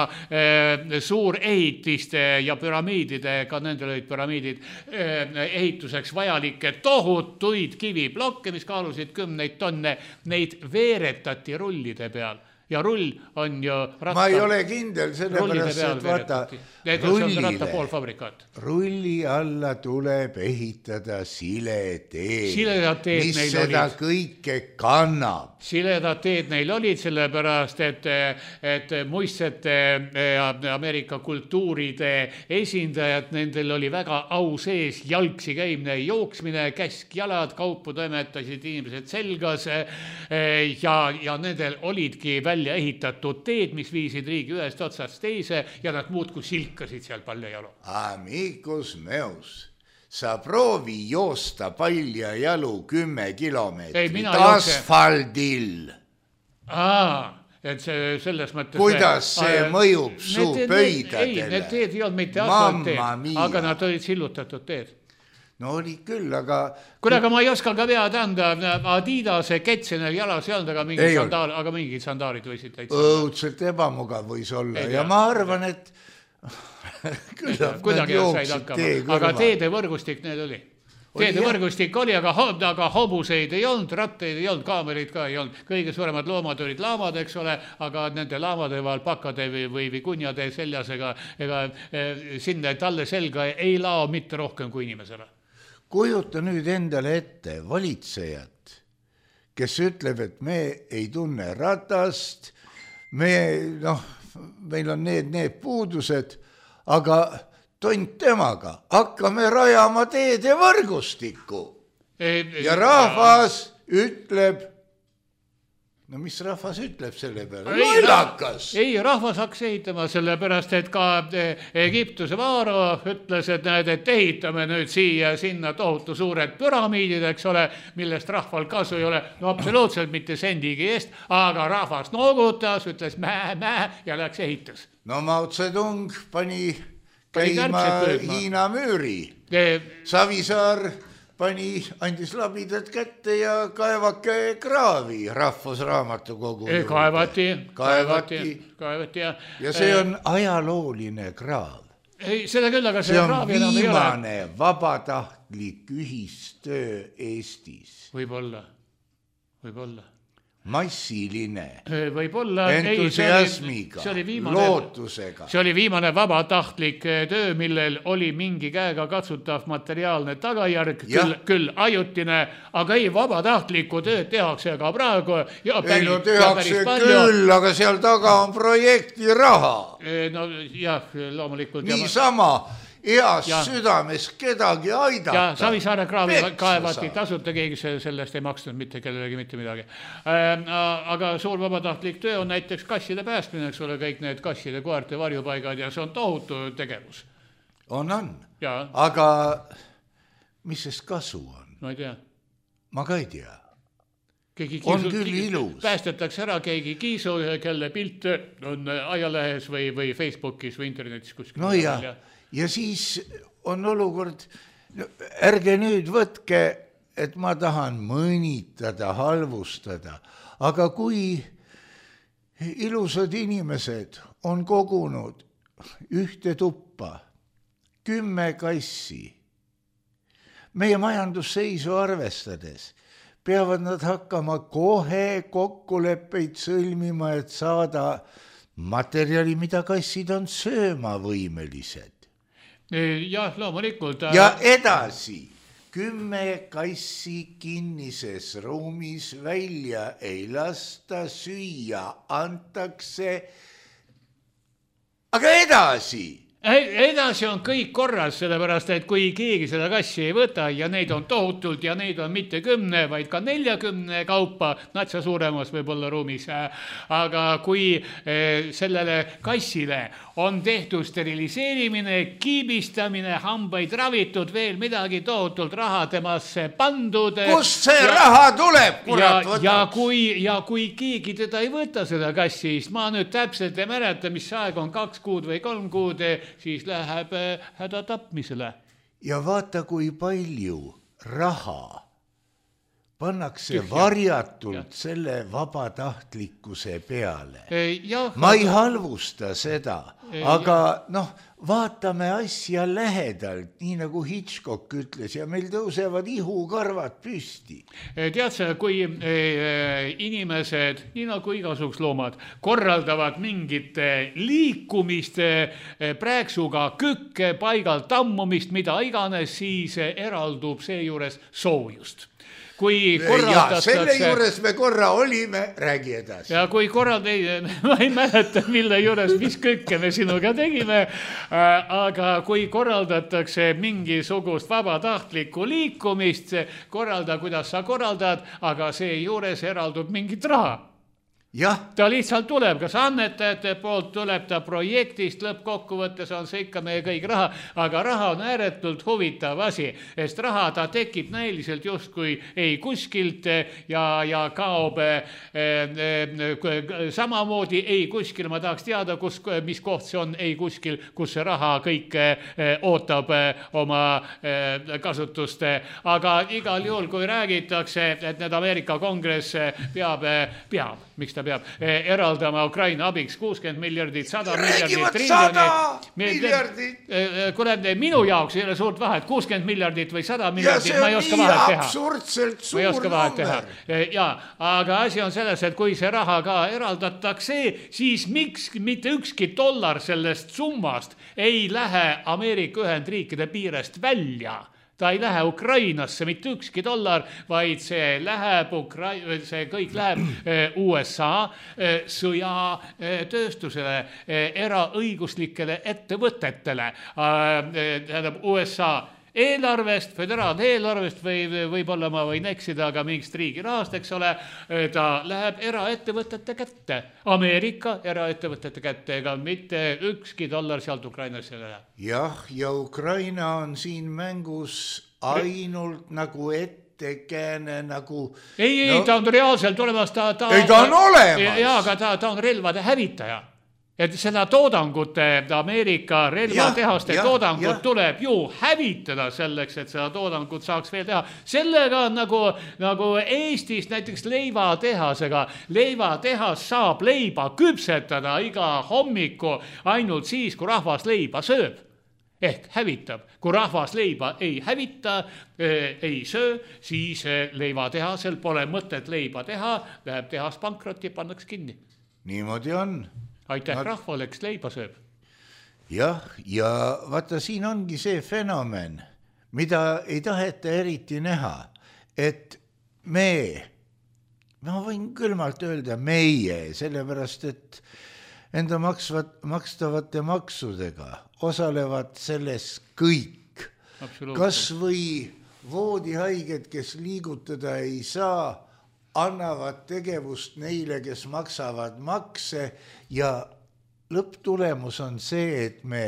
suurehitiste ja püramiidide, ka nendel olid püramiidid, ehituseks vajalikke tohutuid kiviblokke, mis kaalusid kümneid tonne, neid veeretati rullide peal. Ja rull on ju ratta... Ma ei ole kindel, sellepärast, et vaata, rullile, rulli alla tuleb ehitada sileteed, sileteed mis seda olid. Kõike kannab. Siledad teed neil olid, sellepärast, et, et muistsete Ameerika kultuuride esindajad, nendel oli väga au sees jalgsi käimne jooksmine, käskjalad, kaupu toimetasid inimesed selgas ja, ja nendel olidki välja ehitatud teed, mis viisid riigi ühest otsast teise ja nad muudku silkasid seal palju jalu. Amicus meus. Sa proovi joosta palja jalu kümme kilomeetrit asfaldil. Aa, et see selles mõttes... Kuidas see a, mõjub su need, pöidadele? Ei, need teed ei olnud mitte asfaltteed, aga nad olid sillutatud teed. No oli küll, aga... Kuule, aga ma ei oska ka vead anda, Adidase ketsenel jalas ei olnud, aga mingid, sandaal, aga mingid sandaalid võisid täitsa. Õudselt ebamugav võis olla ei, ja ma arvan, et... kuidagi said hakkama, aga teede võrgustik need oli. Teede oli, võrgustik oli, aga, aga hobuseid ei olnud, ratteid ei olnud, kaamerid ka ei olnud. Kõige suuremad loomad olid laamad, eks ole, aga nende laamade vahel pakade või, või, või kunjade seljas ega, ega e, sinna talle selga ei lao mitte rohkem kui inimesele. Kujuta nüüd endale ette valitsejat, kes ütleb, et me ei tunne ratast, me, noh, meil on need, need puudused, aga tont temaga, hakkame rajama teede võrgustikku. Ja rahvas ütleb, no mis rahvas ütleb selle peale? Lollakas! Ei, rahvas hakkas ehitama selle pärast, et ka Egiptuse vaaro ütles, et näed, et ehitame nüüd siia sinna tohutu suured püramiidid, eks ole, millest rahval kasu ei ole, no absoluutselt mitte sendigi eest, aga rahvas noogutas, ütles mäh, mäh ja läks ehitas. No Mao Zedong pani käima Hiina müüri. Savisaar pani, andis labidad kätte ja kaevake kraavi rahvusraamatukogu. Kaevati, kaevati, kaevati. Ja, ja see on ajalooline kraav. Ei, seda küll, aga see on viimane vabatahtlik ühistöö Eestis. Võib-olla, võib-olla. Massiline, võib-olla, entusiasmiga, ei, see oli, see viimane, lootusega. See oli viimane vabatahtlik töö, millel oli mingi käega katsutav materiaalne tagajärg, küll, küll ajutine, aga ei, vabatahtliku tööd tehakse ka praegu. Ja päris, ei no tehakse küll, aga seal taga on projekti raha. No jah, loomulikult. Nii sama. Eas ja, südames kedagi aidata. Ja Savisaare kraavi kaevati tasuta, keegi sellest ei maksnud mitte kellelegi mitte midagi. Äh, aga suur vabatahtlik töö on näiteks kasside päästmine, eks ole, kõik need kasside koerte varjupaigad ja see on tohutu tegevus. On, on. Ja. Aga mis sest kasu on? No ei tea. Ma ka ei tea. Keegi kiisu, on küll kiisu, ilus. Päästetakse ära keegi kiisu, kelle pilt on ajalehes või, või Facebookis või internetis kuskil. No ja. ja. Ja siis on olukord, ärge nüüd võtke, et ma tahan mõnitada, halvustada, aga kui ilusad inimesed on kogunud ühte tuppa, kümme kassi, meie majandusseisu arvestades, peavad nad hakkama kohe kokkuleppeid sõlmima, et saada materjali, mida kassid on sööma võimelised. Jah, loomulikult. Ja edasi, kümme kassi kinnises ruumis välja ei lasta süüa, antakse, aga edasi. Edasi on kõik korras, sellepärast, et kui keegi seda kassi ei võta ja neid on tohutult ja neid on mitte kümne, vaid ka neljakümne kaupa, natsa suuremas võib-olla ruumis, aga kui sellele kassile on tehtud steriliseerimine, kiibistamine, hambaid ravitud, veel midagi tohutult raha temasse pandud. Kust see ja, raha tuleb, kurat võtaks? Ja kui, ja kui keegi teda ei võta seda kassi, siis ma nüüd täpselt ei mäleta, mis aeg on kaks kuud või kolm kuud, siis läheb häda tapmisele. Ja vaata, kui palju raha pannakse Tühja. varjatult ja. selle vabatahtlikkuse peale. Ja, ma ei halvusta seda, aga noh, vaatame asja lähedalt, nii nagu Hitchcock ütles, ja meil tõusevad ihukarvad püsti. Tead sa, kui inimesed, nii nagu igasuguks loomad, korraldavad mingite liikumiste prääksuga kükke paigalt tammumist, mida iganes, siis eraldub seejuures soojust. Kui ja selle juures me korra olime, räägi edasi. Ja kui korrald ei, ma ei mäleta, mille juures, mis kõike me sinuga tegime, aga kui korraldatakse mingisugust vabatahtlikku liikumist, korralda, kuidas sa korraldad, aga see juures eraldub mingit raha. Jah. Ta lihtsalt tuleb, kas annetajate poolt tuleb ta projektist, lõppkokkuvõttes on see ikka meie kõik raha, aga raha on ääretult huvitav asi, sest raha ta tekib näiliselt justkui ei kuskilt ja, ja kaob eh, eh, samamoodi ei kuskil, ma tahaks teada, kus, mis koht see on ei kuskil, kus see raha kõik eh, ootab eh, oma eh, kasutust, aga igal juhul, kui räägitakse, et need Ameerika kongress peab, peab, miks ta peab eraldama Ukraina abiks kuuskümmend miljardit, sada miljardit, miljardit. Kuule, minu jaoks ei ole suurt vahet, kuuskümmend miljardit või sada miljardit, ma ei oska vahet teha. Absurdselt suur ma ei oska vahet teha. Ja, aga asi on selles, et kui see raha ka eraldatakse, siis miks mitte ükski dollar sellest summast ei lähe Ameerika Ühendriikide piirest välja. Ta ei lähe Ukrainasse, mitte ükski dollar, vaid see läheb, Ukra- see kõik läheb U S A sõjatööstusele, eraõiguslikele ettevõtetele, tähendab U S A eelarvest, föderaaleelarvest või võib-olla ma võin eksida, aga mingist riigi rahast, eks ole, ta läheb eraettevõtete kätte, Ameerika eraettevõtete kätte, ega mitte ükski dollar sealt Ukrainasse läheb. Jah, ja Ukraina on siin mängus ainult Re- nagu ettekääne, nagu... Ei, ei, no, ta on reaalselt olemas, ta, ta, ei, ta on olemas. Ja, aga ta, ta on relvade hävitaja. Et seda toodangute, Ameerika relvatehaste ja, ja, toodangut ja. tuleb ju hävitada selleks, et seda toodangut saaks veel teha. Sellega on nagu, nagu Eestis näiteks leivatehasega. Leivatehas saab leiba küpsetada iga hommiku ainult siis, kui rahvas leiba sööb. Ehk hävitab. Kui rahvas leiba ei hävita, ei söö, siis leivatehasel pole mõtet leiba teha, läheb tehas pankrotti, pannaks kinni. Niimoodi on. Aitäh Ma... rahvale, kes leiba sööb. Jah, ja vaata, siin ongi see fenomen, mida ei taheta eriti näha, et me, ma võin külmalt öelda meie, sellepärast, et enda maksvat, makstavate maksudega osalevad selles kõik. Kas või voodihaiged, kes liigutada ei saa, annavad tegevust neile, kes maksavad makse ja lõpptulemus on see, et me,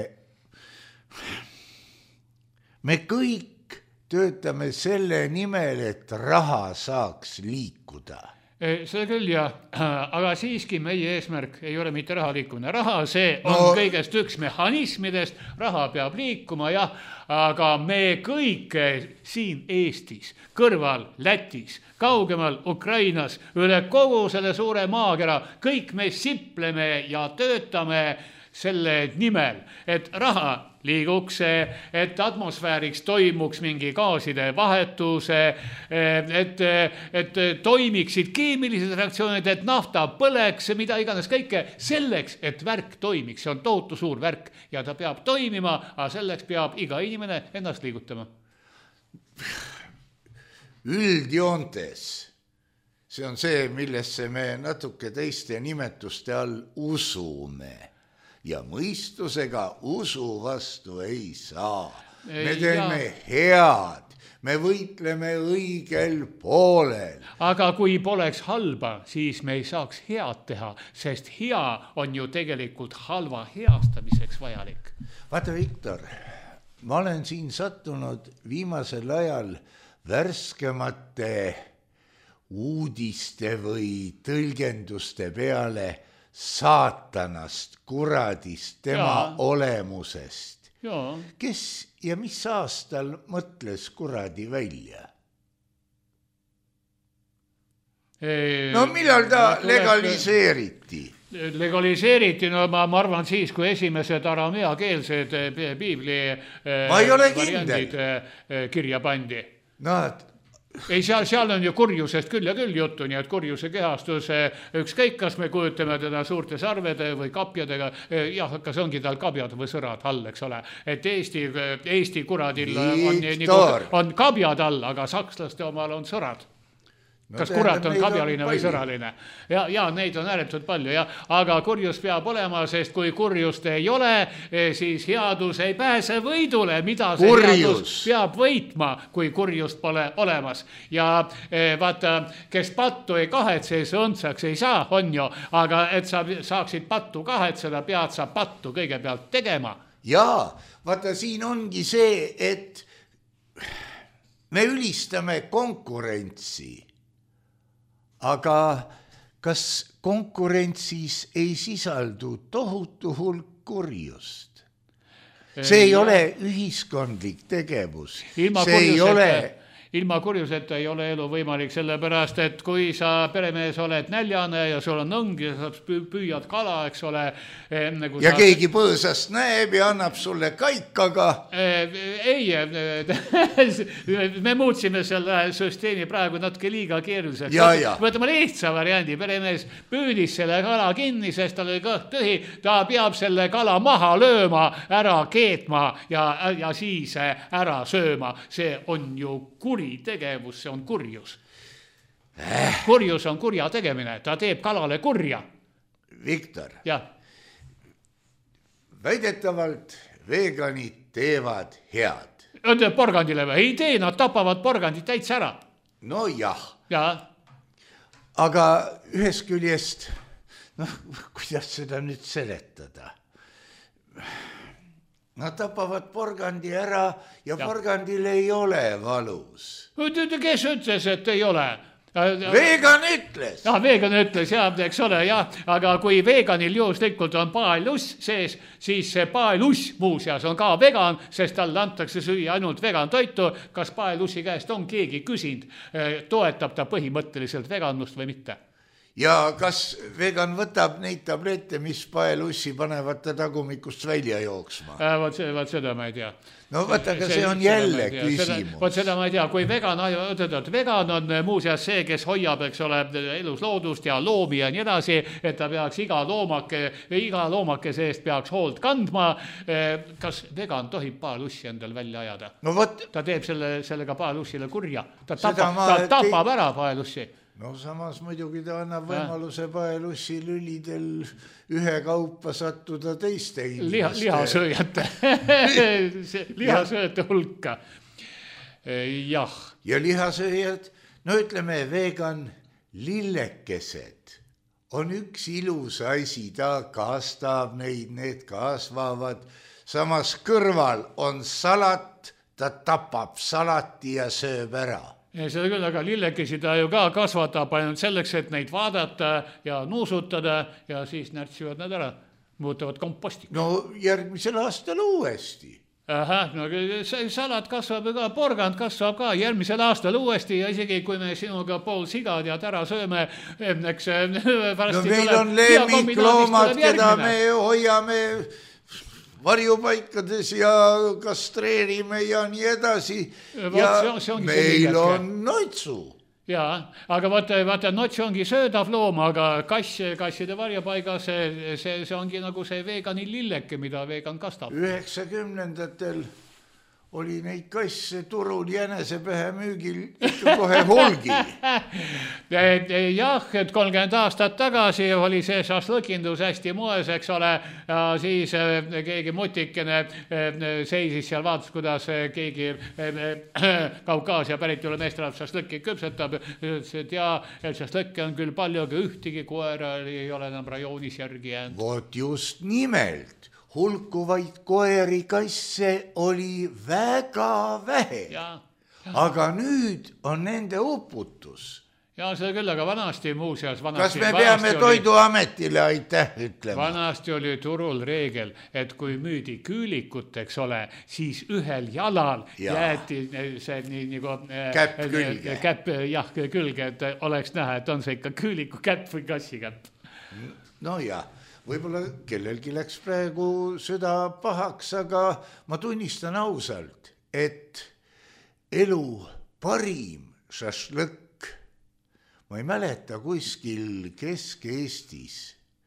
me kõik töötame selle nimel, et raha saaks liikuda. See küll ja, aga siiski meie eesmärk ei ole mitte raha liikumine. Raha see on no. kõigest üks mehhanismidest, raha peab liikuma, jah, aga me kõik siin Eestis, kõrval Lätis, kaugemal Ukrainas, üle kogu selle suure maakera, kõik me sipleme ja töötame selle nimel, et raha liiguks, et atmosfääriks toimuks mingi gaaside vahetus, et, et toimiksid keemilised reaktsioonid, et nafta põleks, mida iganes kõike, selleks, et värk toimiks. See on tohutu suur värk ja ta peab toimima, aga selleks peab iga inimene ennast liigutama. Üldjoontes, see on see, millesse me natuke teiste nimetuste all usume. Ja mõistusega usu vastu ei saa. Me teeme ja. head, me võitleme õigel poolel. Aga kui poleks halba, siis me ei saaks head teha, sest hea on ju tegelikult halva heastamiseks vajalik. Vaata, Viktor, ma olen siin sattunud viimasel ajal värskemate uudiste või tõlgenduste peale saatanast, kuradist, tema Jaa. olemusest. Jaa. Kes ja mis aastal mõtles kuradi välja? No millal ta legaliseeriti? Legaliseeriti, no ma, ma arvan siis, kui esimesed arameakeelsed piibli ma ei ole kindel. kirja pandi. No, ei, seal, seal on ju kurjusest küll ja küll juttu, nii et kurjuse kehastus, ükskõik, kas me kujutame teda suurte sarvede või kapjadega, jah, kas ongi tal kabjad või sõrad all, eks ole, et Eesti, Eesti kuradil on, nagu, on kabjad all, aga sakslaste omal on sõrad. No, kas kurat on kabjaline või sõraline? Ja, ja neid on ääretult palju, ja, aga kurjus peab olema, sest kui kurjust ei ole, siis headus ei pääse võidule, mida see kurjus. Headus peab võitma, kui kurjust pole olemas. Ja vaata, kes pattu ei kahetse, see õndsaks ei saa, on ju, aga et sa saaksid pattu kahetseda, pead sa pattu kõigepealt tegema. Jaa, vaata, siin ongi see, et me ülistame konkurentsi. Aga kas konkurentsis ei sisaldu tohutu hulk kurjust? See ei ja. ole ühiskondlik tegevus. Ilma see ei ole... Ilma kurjuseta ei ole elu võimalik, sellepärast, et kui sa peremees oled näljane ja sul on õng ja sa püüad kala, eks ole. Nagu ja sa... keegi põõsast näeb ja annab sulle kaikaga. Ei, me muutsime selle süsteemi praegu natuke liiga keeruliseks. Võtame lihtsa variandi, peremees püüdis selle kala kinni, sest tal oli kõht tühi, ta peab selle kala maha lööma, ära keetma ja, ja siis ära sööma. See on ju kuri tegevus, see on kurjus. Äh. Kurjus on kurja tegemine, ta teeb kalale kurja. Viktor, ja. väidetavalt veganid teevad head. Porgandile või? Ei tee, nad tapavad porgandit täitsa ära. No jah. Ja. Aga ühest küljest, noh, kuidas seda nüüd seletada? Nad tapavad porgandi ära ja, ja. porgandil ei ole valus. Kes ütles, et ei ole? Vegan ütles. Ja, vegan ütles, ja, eks ole, ja. Aga kui veganil juhuslikult on paeluss sees, siis see paeluss muuseas on ka vegan, sest talle antakse süüa ainult vegan toitu. Kas paelussi käest on keegi küsinud, toetab ta põhimõtteliselt veganlust või mitte? Ja kas vegan võtab neid tablette, mis paelussi panevad ta tagumikust välja jooksma? Äh, vaat, vaat seda ma ei tea. No vaata, aga see, see on jälle küsimus. Vaat seda ma ei tea, kui vegan, vegan on muuseas see, kes hoiab, eks ole, elus loodust ja loomi ja nii edasi, et ta peaks iga loomake, iga loomake seest peaks hoolt kandma. Kas vegan tohib paelussi endal välja ajada? No võt... Ta teeb selle, sellega paelussile kurja. Ta tapab, ta tapab ära paelussi. No samas muidugi ta annab võimaluse paelussi lülidel ühe kaupa sattuda teiste inimeste. Lihasööjate, lihasööjate hulka. Jah. Ja lihasööjad, no ütleme vegan lillekesed on üks ilus asi, ta kastab neid, need kasvavad. Samas kõrval on salat, ta tapab salati ja sööb ära. Seda küll, aga lillekesi ta ju ka kasvatab ainult selleks, et neid vaadata ja nuusutada ja siis närtsivad nad ära, muutuvad kompostiks. No järgmisel aastal uuesti. Aha, no salat kasvab ka, porgand kasvab ka järgmisel aastal uuesti ja isegi kui me sinuga pool sigad ja ära sööme, eks no meil on lemmikloomad, keda me hoiame varjupaikades ja kastreerime ja nii edasi. Ja meil on notsu. Jaa, aga vaata, vaata, nots ongi söödav loom, aga kass, kasside varjupaigas, see, see, see ongi nagu see veegani lilleke, mida vegan kastab. üheksakümnendatel oli neid kasse turul jänesepähe müügil ikka kohe hulgi. Jah, et kolmkümmend aastat tagasi oli see šašlõkindus hästi moes, eks ole, ja siis keegi mutikene seisis seal, vaatas, kuidas keegi Kaukaasia päritolu meesterahvas šašlõkki küpsetab, ütles, et jaa, et šašlõkke on küll palju, aga ühtegi koera ei ole enam rajoonis järgi jäänud. Vot just nimelt. Hulkuvaid koeri kasse oli väga vähe, ja, ja. Aga nüüd on nende uputus. ja seda küll, aga vanasti muuseas kas vanasti, me vanasti peame oli, Toiduametile aitäh ütlema? vanasti oli turul reegel, et kui müüdi küülikut, eks ole, siis ühel jalal Ja. jäeti see nii nagu Käpp külge. käpp jah külge, et oleks näha, et on see ikka küüliku käpp või kassi käpp. no ja, võib-olla kellelgi läks praegu süda pahaks, aga ma tunnistan ausalt, et elu parim šašlõkk, ma ei mäleta, kuskil Kesk-Eestis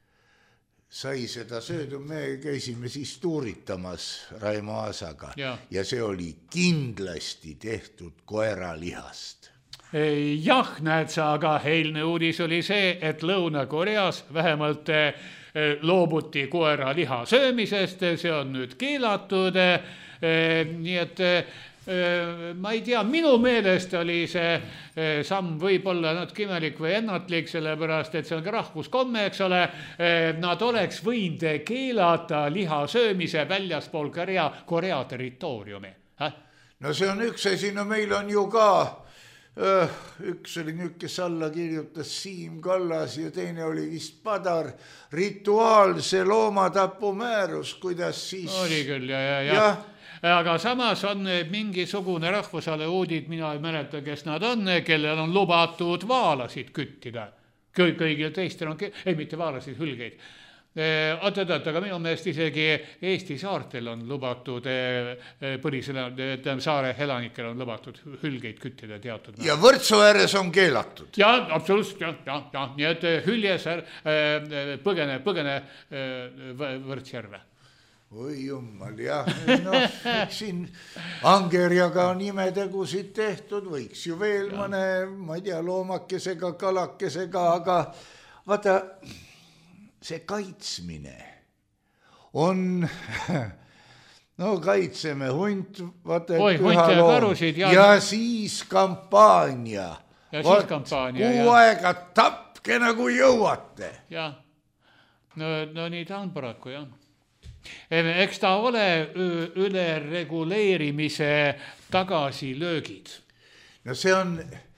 sai seda söödud, me käisime siis tuuritamas Raimo Aasaga ja. ja see oli kindlasti tehtud koeralihast. Jah, näed sa, aga eilne uudis oli see, et Lõuna-Koreas vähemalt loobuti koeraliha söömisest, see on nüüd keelatud, nii et ma ei tea, minu meelest oli see samm võib-olla natuke imelik või ennatlik, sellepärast, et see on ka rahvuskomme, eks ole, nad oleks võinud keelata liha söömise väljaspool Korea, Korea territooriumi. No see on üks asi, no meil on ju ka üks oli nüüd, kes alla kirjutas Siim Kallas ja teine oli vist Padar, rituaalse loomatapu määrus, kuidas siis oli küll, ja, ja, ja, ja. Aga samas on mingisugune rahvusale uudid, mina ei mäleta, kes nad on, kellel on lubatud vaalasid küttida. Kõigil teistel on, ei mitte vaalasid, hülgeid. Oot, oot, oot, aga minu meelest isegi Eesti saartel on lubatud, põlisele, saare elanikel on lubatud hülgeid küttida teatud. Ja Võrtsu ääres on keelatud. Ja, absoluutselt, ja, ja, ja. Nii et hüljes põgene, põgene Võrtsjärve. Oi jummal, jah, no siin Angerjaga on imetegusid tehtud, võiks ju veel ja. mõne, ma ei tea, loomakesega, kalakesega, aga vaata, see kaitsmine on, no kaitseme hunt, vaata, Oi, hunt ja karusid, ja, ja siis kampaania. Ja siis kampaania, kuu aega tapke nagu jõuate. Ja, no, no nii ta on paraku, jah. Eks ta ole üle reguleerimise tagasilöögid. No see on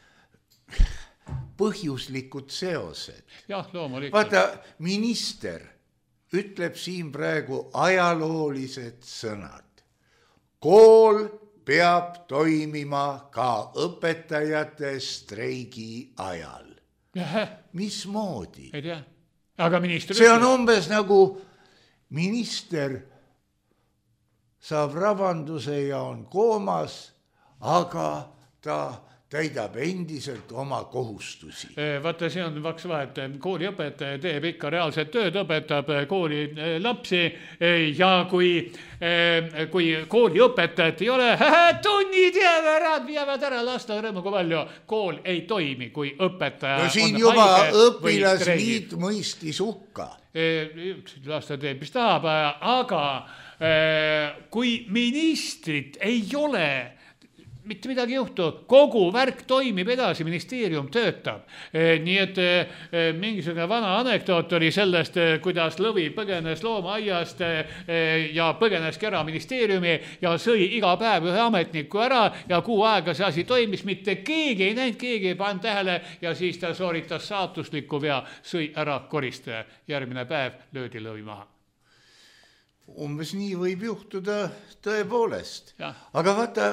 põhjuslikud seosed. Jah, loomulikult. Vaata, minister ütleb siin praegu ajaloolised sõnad. Kool peab toimima ka õpetajate streigi ajal. Mismoodi? Ei tea. Aga minister see on umbes nagu minister saab rabanduse ja on koomas, aga ta täidab endiselt oma kohustusi. Vaata, see on vaks vahet. Kooliõpetaja teeb ikka reaalset tööd, õpetab kooli lapsi ja kui, kui kooliõpetajat ei ole, tunnid jäävad, jäävad ära, lasta rõõmuga palju. Kool ei toimi, kui õpetaja no siin on juba haige õpilasliit mõistis hukka. Lasta teeb, mis tahab, aga kui ministrit ei ole, mitte midagi juhtu, kogu värk toimib edasi, ministeerium töötab. Nii et mingisugune vana anekdoot oli sellest, kuidas Lõvi põgenes loomaaiast ja põgeneski ära ministeeriumi ja sõi iga päev ühe ametniku ära ja kuu aega see asi toimis, mitte keegi ei näinud, keegi ei pannud tähele ja siis ta sooritas saatusliku vea, sõi ära koristaja. Järgmine päev löödi Lõvi maha. Umbes nii võib juhtuda tõepoolest. Ja. Aga vaata,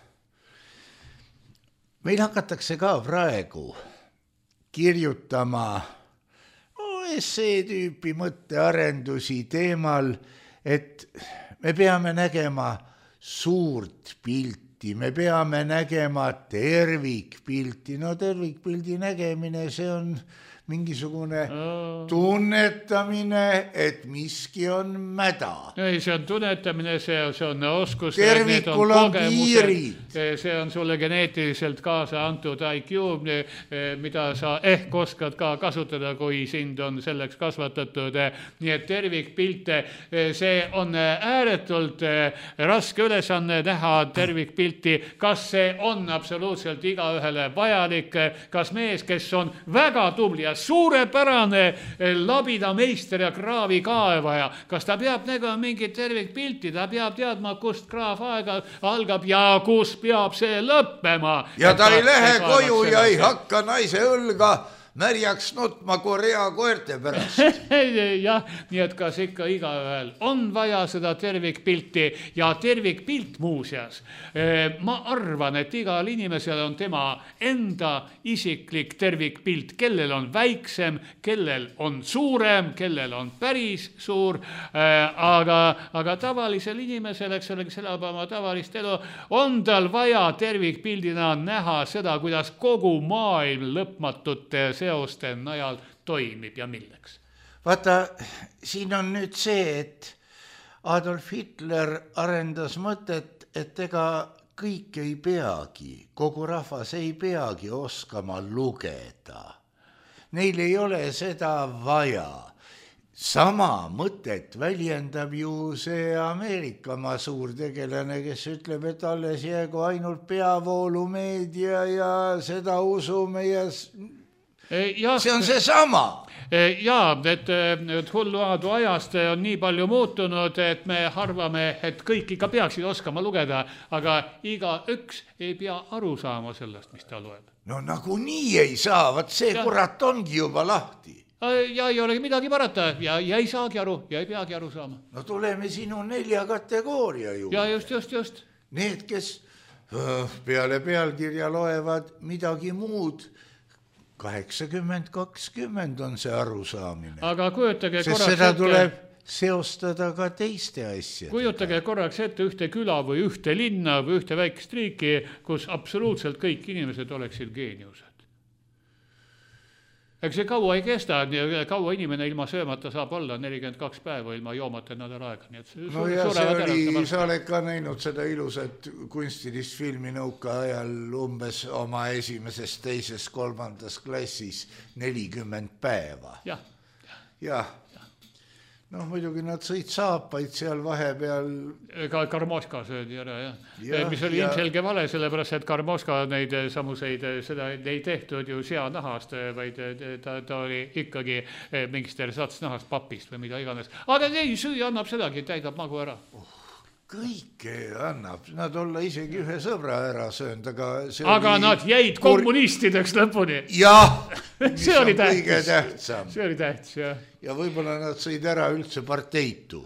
meil hakatakse ka praegu kirjutama essee-tüüpi mõttearendusi teemal, et me peame nägema suurt pilti, me peame nägema tervikpilti. No tervikpildi nägemine, see on mingisugune tunnetamine, et miski on mäda. Ei, see on tunnetamine, see, see on oskus. Tervikul on piirid. See on sulle geneetiliselt kaasa antud I Q, mida sa ehk oskad ka kasutada, kui sind on selleks kasvatatud. Nii et tervikpilte, see on ääretult raske ülesanne näha tervikpilti. Kas see on absoluutselt igaühele vajalik? Kas mees, kes on väga tubli ja suurepärane labidameister ja kraavi kaevaja. Kas ta peab nägema mingit tervikpilti, ta peab teadma, kust kraav aega algab ja kus peab see lõppema. Ja ta ei lähe koju ja ei hakka naise õlga märjaks nutma Korea koerte pärast. Jah, nii et kas ikka igaühel on vaja seda tervikpilti ja tervikpilt muuseas. Ma arvan, et igal inimesel on tema enda isiklik tervikpilt, kellel on väiksem, kellel on suurem, kellel on päris suur, aga, aga tavalisel inimesel, eks ole, kes elab oma tavalist elu, on tal vaja tervikpildina näha seda, kuidas kogu maailm lõpmatute seoste najal toimib ja milleks. Vaata, siin on nüüd see, et Adolf Hitler arendas mõtet, et ega kõik ei peagi, kogu rahvas ei peagi oskama lugeda. Neil ei ole seda vaja. Sama mõtet väljendab ju see Ameerikamaa suurtegelane, kes ütleb, et alles jäägu ainult peavoolumeedia ja seda usume ja Ja, see on see sama. Jaa, et, et hulluaadu ajast on nii palju muutunud, et me arvame, et kõik ikka peaksid oskama lugeda, aga iga üks ei pea aru saama sellest, mis ta loeb. No nagu nii ei saa, vaat see ja. Kurat ongi juba lahti. Ja ei olegi midagi parata ja, ja ei saagi aru ja ei peagi aru saama. No tuleme sinu nelja kategooria juurde. Ja just, just, just. Need, kes peale pealkirja loevad midagi muud, kaheksakümmend kakskümmend on see arusaamine. Aga kujutage sest korraks seda ette, tuleb seostada ka teiste asjadega. Kujutage korraks ette ühte küla või ühte linna või ühte väikest riiki, kus absoluutselt kõik inimesed oleksid geeniused. Eks see kaua ei kesta, kaua inimene ilma söömata saab olla nelikümmend kaks päeva ilma joomata nädal aega. Nii et no ja see oli, sa oled ka näinud seda ilusat kunstilist filmi nõuka ajal umbes oma esimeses, teises, kolmandas klassis nelikümmend päeva. Jah. Jah. No muidugi nad sõid saapaid seal vahepeal. Ka Karmoška söödi ära, jah. Ja, mis oli ja... ilmselge vale, sellepärast, et Karmoška neid samuseid, seda ei tehtud ju seanahast, vaid ta, ta oli ikkagi mingist satsnahast papist või mida iganes. Aga ei, süüa annab sedagi, täidab magu ära. Oh, kõike annab. Nad olla isegi ühe sõbra ära söönd, aga see aga oli... nad jäid kommunistideks lõpuni. Jah, see oli tähtis. tähtsam. See oli tähtis, jah. Ja võib-olla nad sõid ära üldse parteitu.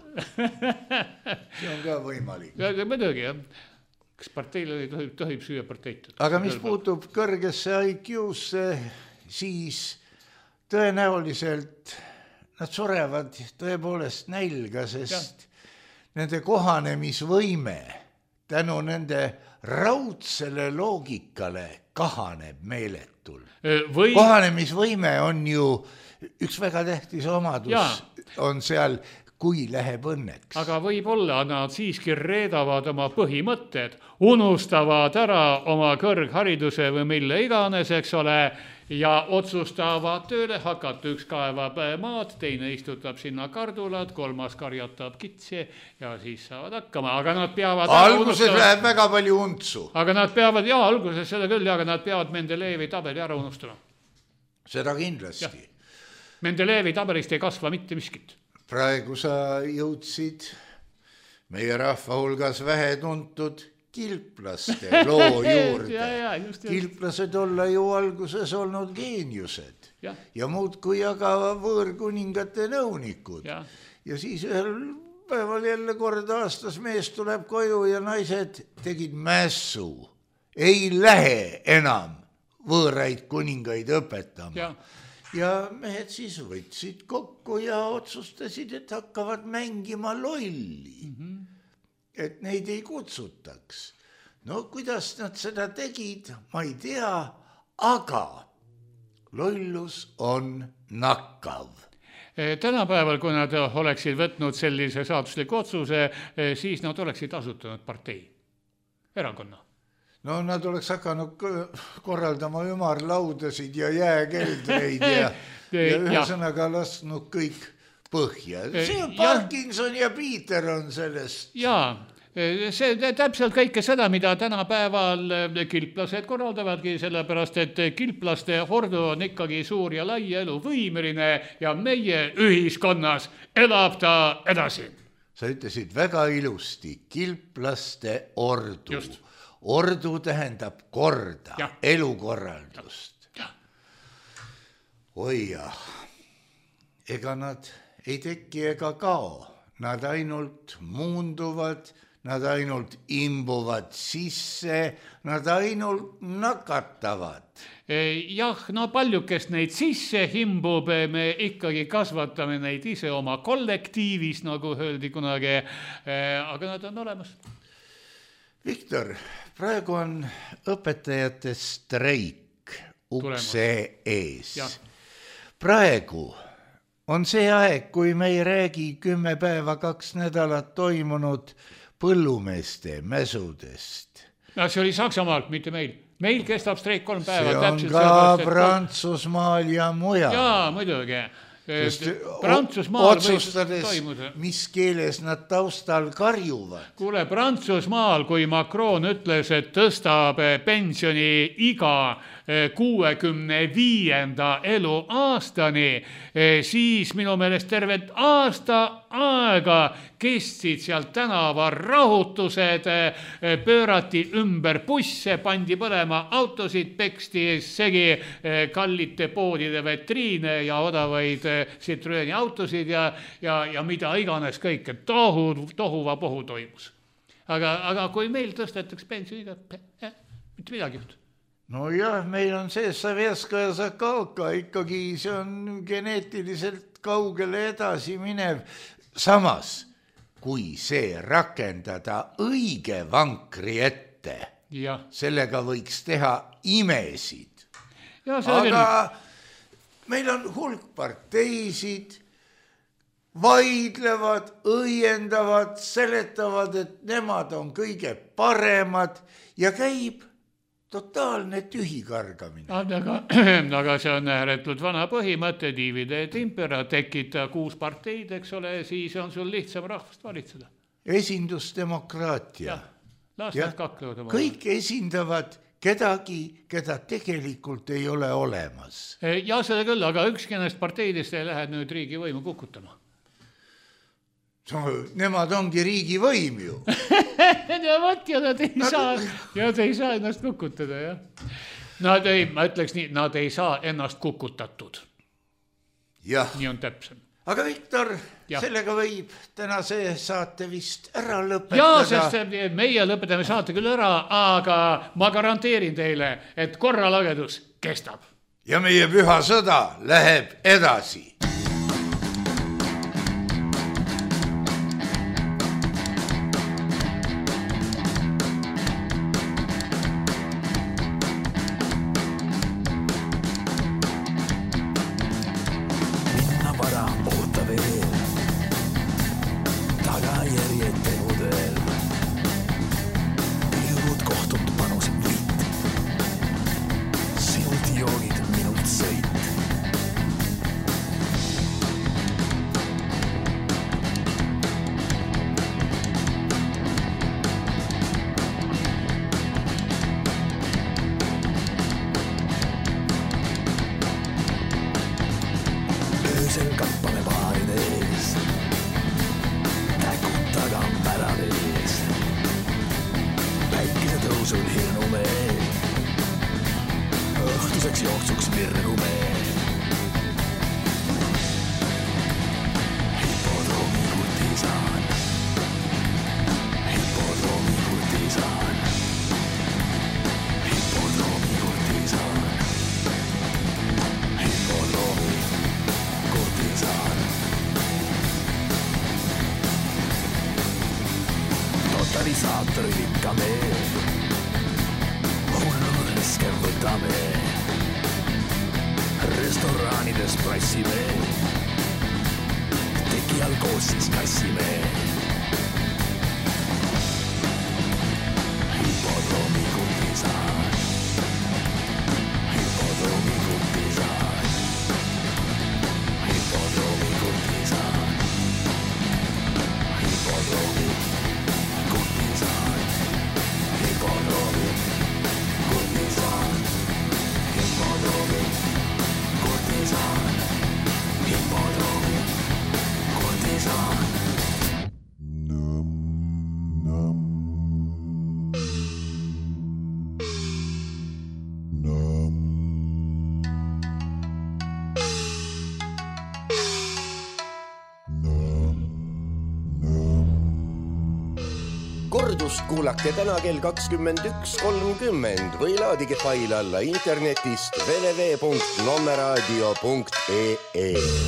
See on ka võimalik. Ja, mõdugi, jah. Kas parteil tohib, tohib süüa parteitu? Aga mis puutub kõrgesse I Q-sse, siis tõenäoliselt nad surevad tõepoolest nälga, sest ja. Nende kohanemisvõime tänu nende raudsele loogikale kahaneb meeletul. Või... Kohanemisvõime on ju üks väga tähtis omadus, ja. On seal, kui läheb õnneks. Aga võib-olla nad siiski reedavad oma põhimõtted, unustavad ära oma kõrghariduse või mille iganes, eks ole, ja otsustavad tööle hakata. Üks kaevab maad, teine istutab sinna kardulat, kolmas karjatab kitsi ja siis saavad hakkama. Aga nad peavad... Alguses läheb väga palju untsu. Aga nad peavad, jaa, alguses seda küll, aga nad peavad Mendelejevi tabeli ära unustama. Seda kindlasti. Ja. Mendelejevi tabelist ei kasva mitte miskit. Praegu sa jõudsid meie rahva hulgas vähetuntud kilplaste loo juurde. ja, ja, just, just. Kilplased olla ju alguses olnud geeniused ja, ja muud kui aga võõrkuningate nõunikud. Ja. ja siis ühel päeval jälle kord aastas mees tuleb koju ja naised tegid mässu. Ei lähe enam võõraid kuningaid õpetama. Ja. ja mehed siis võtsid kokku ja otsustasid, et hakkavad mängima lolli. Mm-hmm. Et neid ei kutsutaks. No kuidas nad seda tegid, ma ei tea, aga lollus on nakkav. Tänapäeval, kui nad oleksid võtnud sellise saadusliku otsuse, siis nad oleksid asutanud partei, erakonna. No nad oleks hakanud korraldama ümarlaudasid ja jääkeldreid ja, ja ühesõnaga lasknud kõik põhja. See on Parkinson ja, ja Peter on sellest. Jaa, See täpselt kõike seda, mida tänapäeval kilplased korraldavadki, sellepärast, et kilplaste hordu on ikkagi suur ja lai eluvõimeline ja meie ühiskonnas elab ta edasi. Sa ütlesid väga ilusti, kilplaste ordu. Just. Ordu tähendab korda, ja. Elukorraldust. Ja. Oi jah, ega nad ei teki ega kao, nad ainult muunduvad, nad ainult imbuvad sisse, nad ainult nakatavad. Jah, no paljukest neid sisse himbub, me ikkagi kasvatame neid ise oma kollektiivis, nagu öeldi kunagi, aga nad on olemas. Viktor, praegu on õpetajate streik ukse ees. Ja. Praegu on see aeg, kui me ei räägi kümme päeva, kaks nädalat toimunud põllumeeste mäsudest. No see oli Saksamaalt, mitte meil. Meil kestab streik kolm päeva. See on ka Prantsusmaal ja mujal. Jaa, muidugi. Prantsusmaal otsustades, mis keeles nad taustal karjuvad. Kuule, Prantsusmaal, kui Macron ütles, et tõstab pensioni iga kuuekümne viienda elu aastani, siis minu meelest tervet aasta aega kestsid seal tänava rahutused, pöörati ümber busse, pandi põlema autosid, peksti segi kallite poodide vetriine ja odavaid Citroeni autosid ja, ja, ja mida iganes kõik, et tohu, tohuva pohu toimus. Aga, aga kui meil tõstetaks pensioniga, eh, mitte midagi juhtu. No jah, meil on see Savjetskaja Zakalka, ikkagi see on geneetiliselt kaugele edasi minev. Samas, kui see rakendada õige vankri ette, ja. Sellega võiks teha imesid. Ja, aga meil on hulk parteisid, vaidlevad, õiendavad, seletavad, et nemad on kõige paremad ja käib totaalne tühikargamine. Aga, aga see on ääretult vana põhimõte, divide et impera, tekita kuus parteid, eks ole, siis on sul lihtsam rahvast valitseda. Esindusdemokraatia. Ja, ja, kõik esindavad kedagi, keda tegelikult ei ole olemas. Ja seda küll, aga ükski nendest parteidest ei lähe nüüd riigivõimu kukutama. Nemad ongi riigivõim ju. Ja võt, ja nad ei nad... saa, ja nad ei saa ennast kukutada, jah. Nad ei, ma ütleks nii, nad ei saa ennast kukutatud. Jah. Nii on täpsem. Aga Viktor, ja. Sellega võib tänase saate vist ära lõpetada. Jaa, sest meie lõpetame saate küll ära, aga ma garanteerin teile, et korralagedus kestab. Ja meie püha sõda läheb edasi. Hipodromi kurtizan. kordust kuulake täna kell kakskümmend üks kolmkümmend või laadige fail alla internetist w w w punkt nommeraadio punkt e e.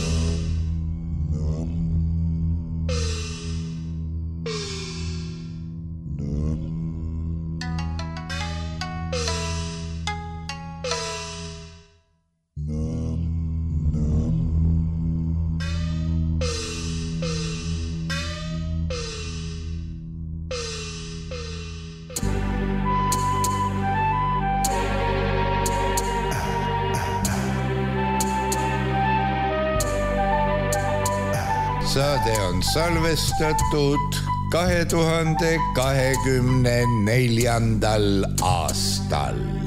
Saade on salvestatud kahe tuhande kahekümne neljandal aastal.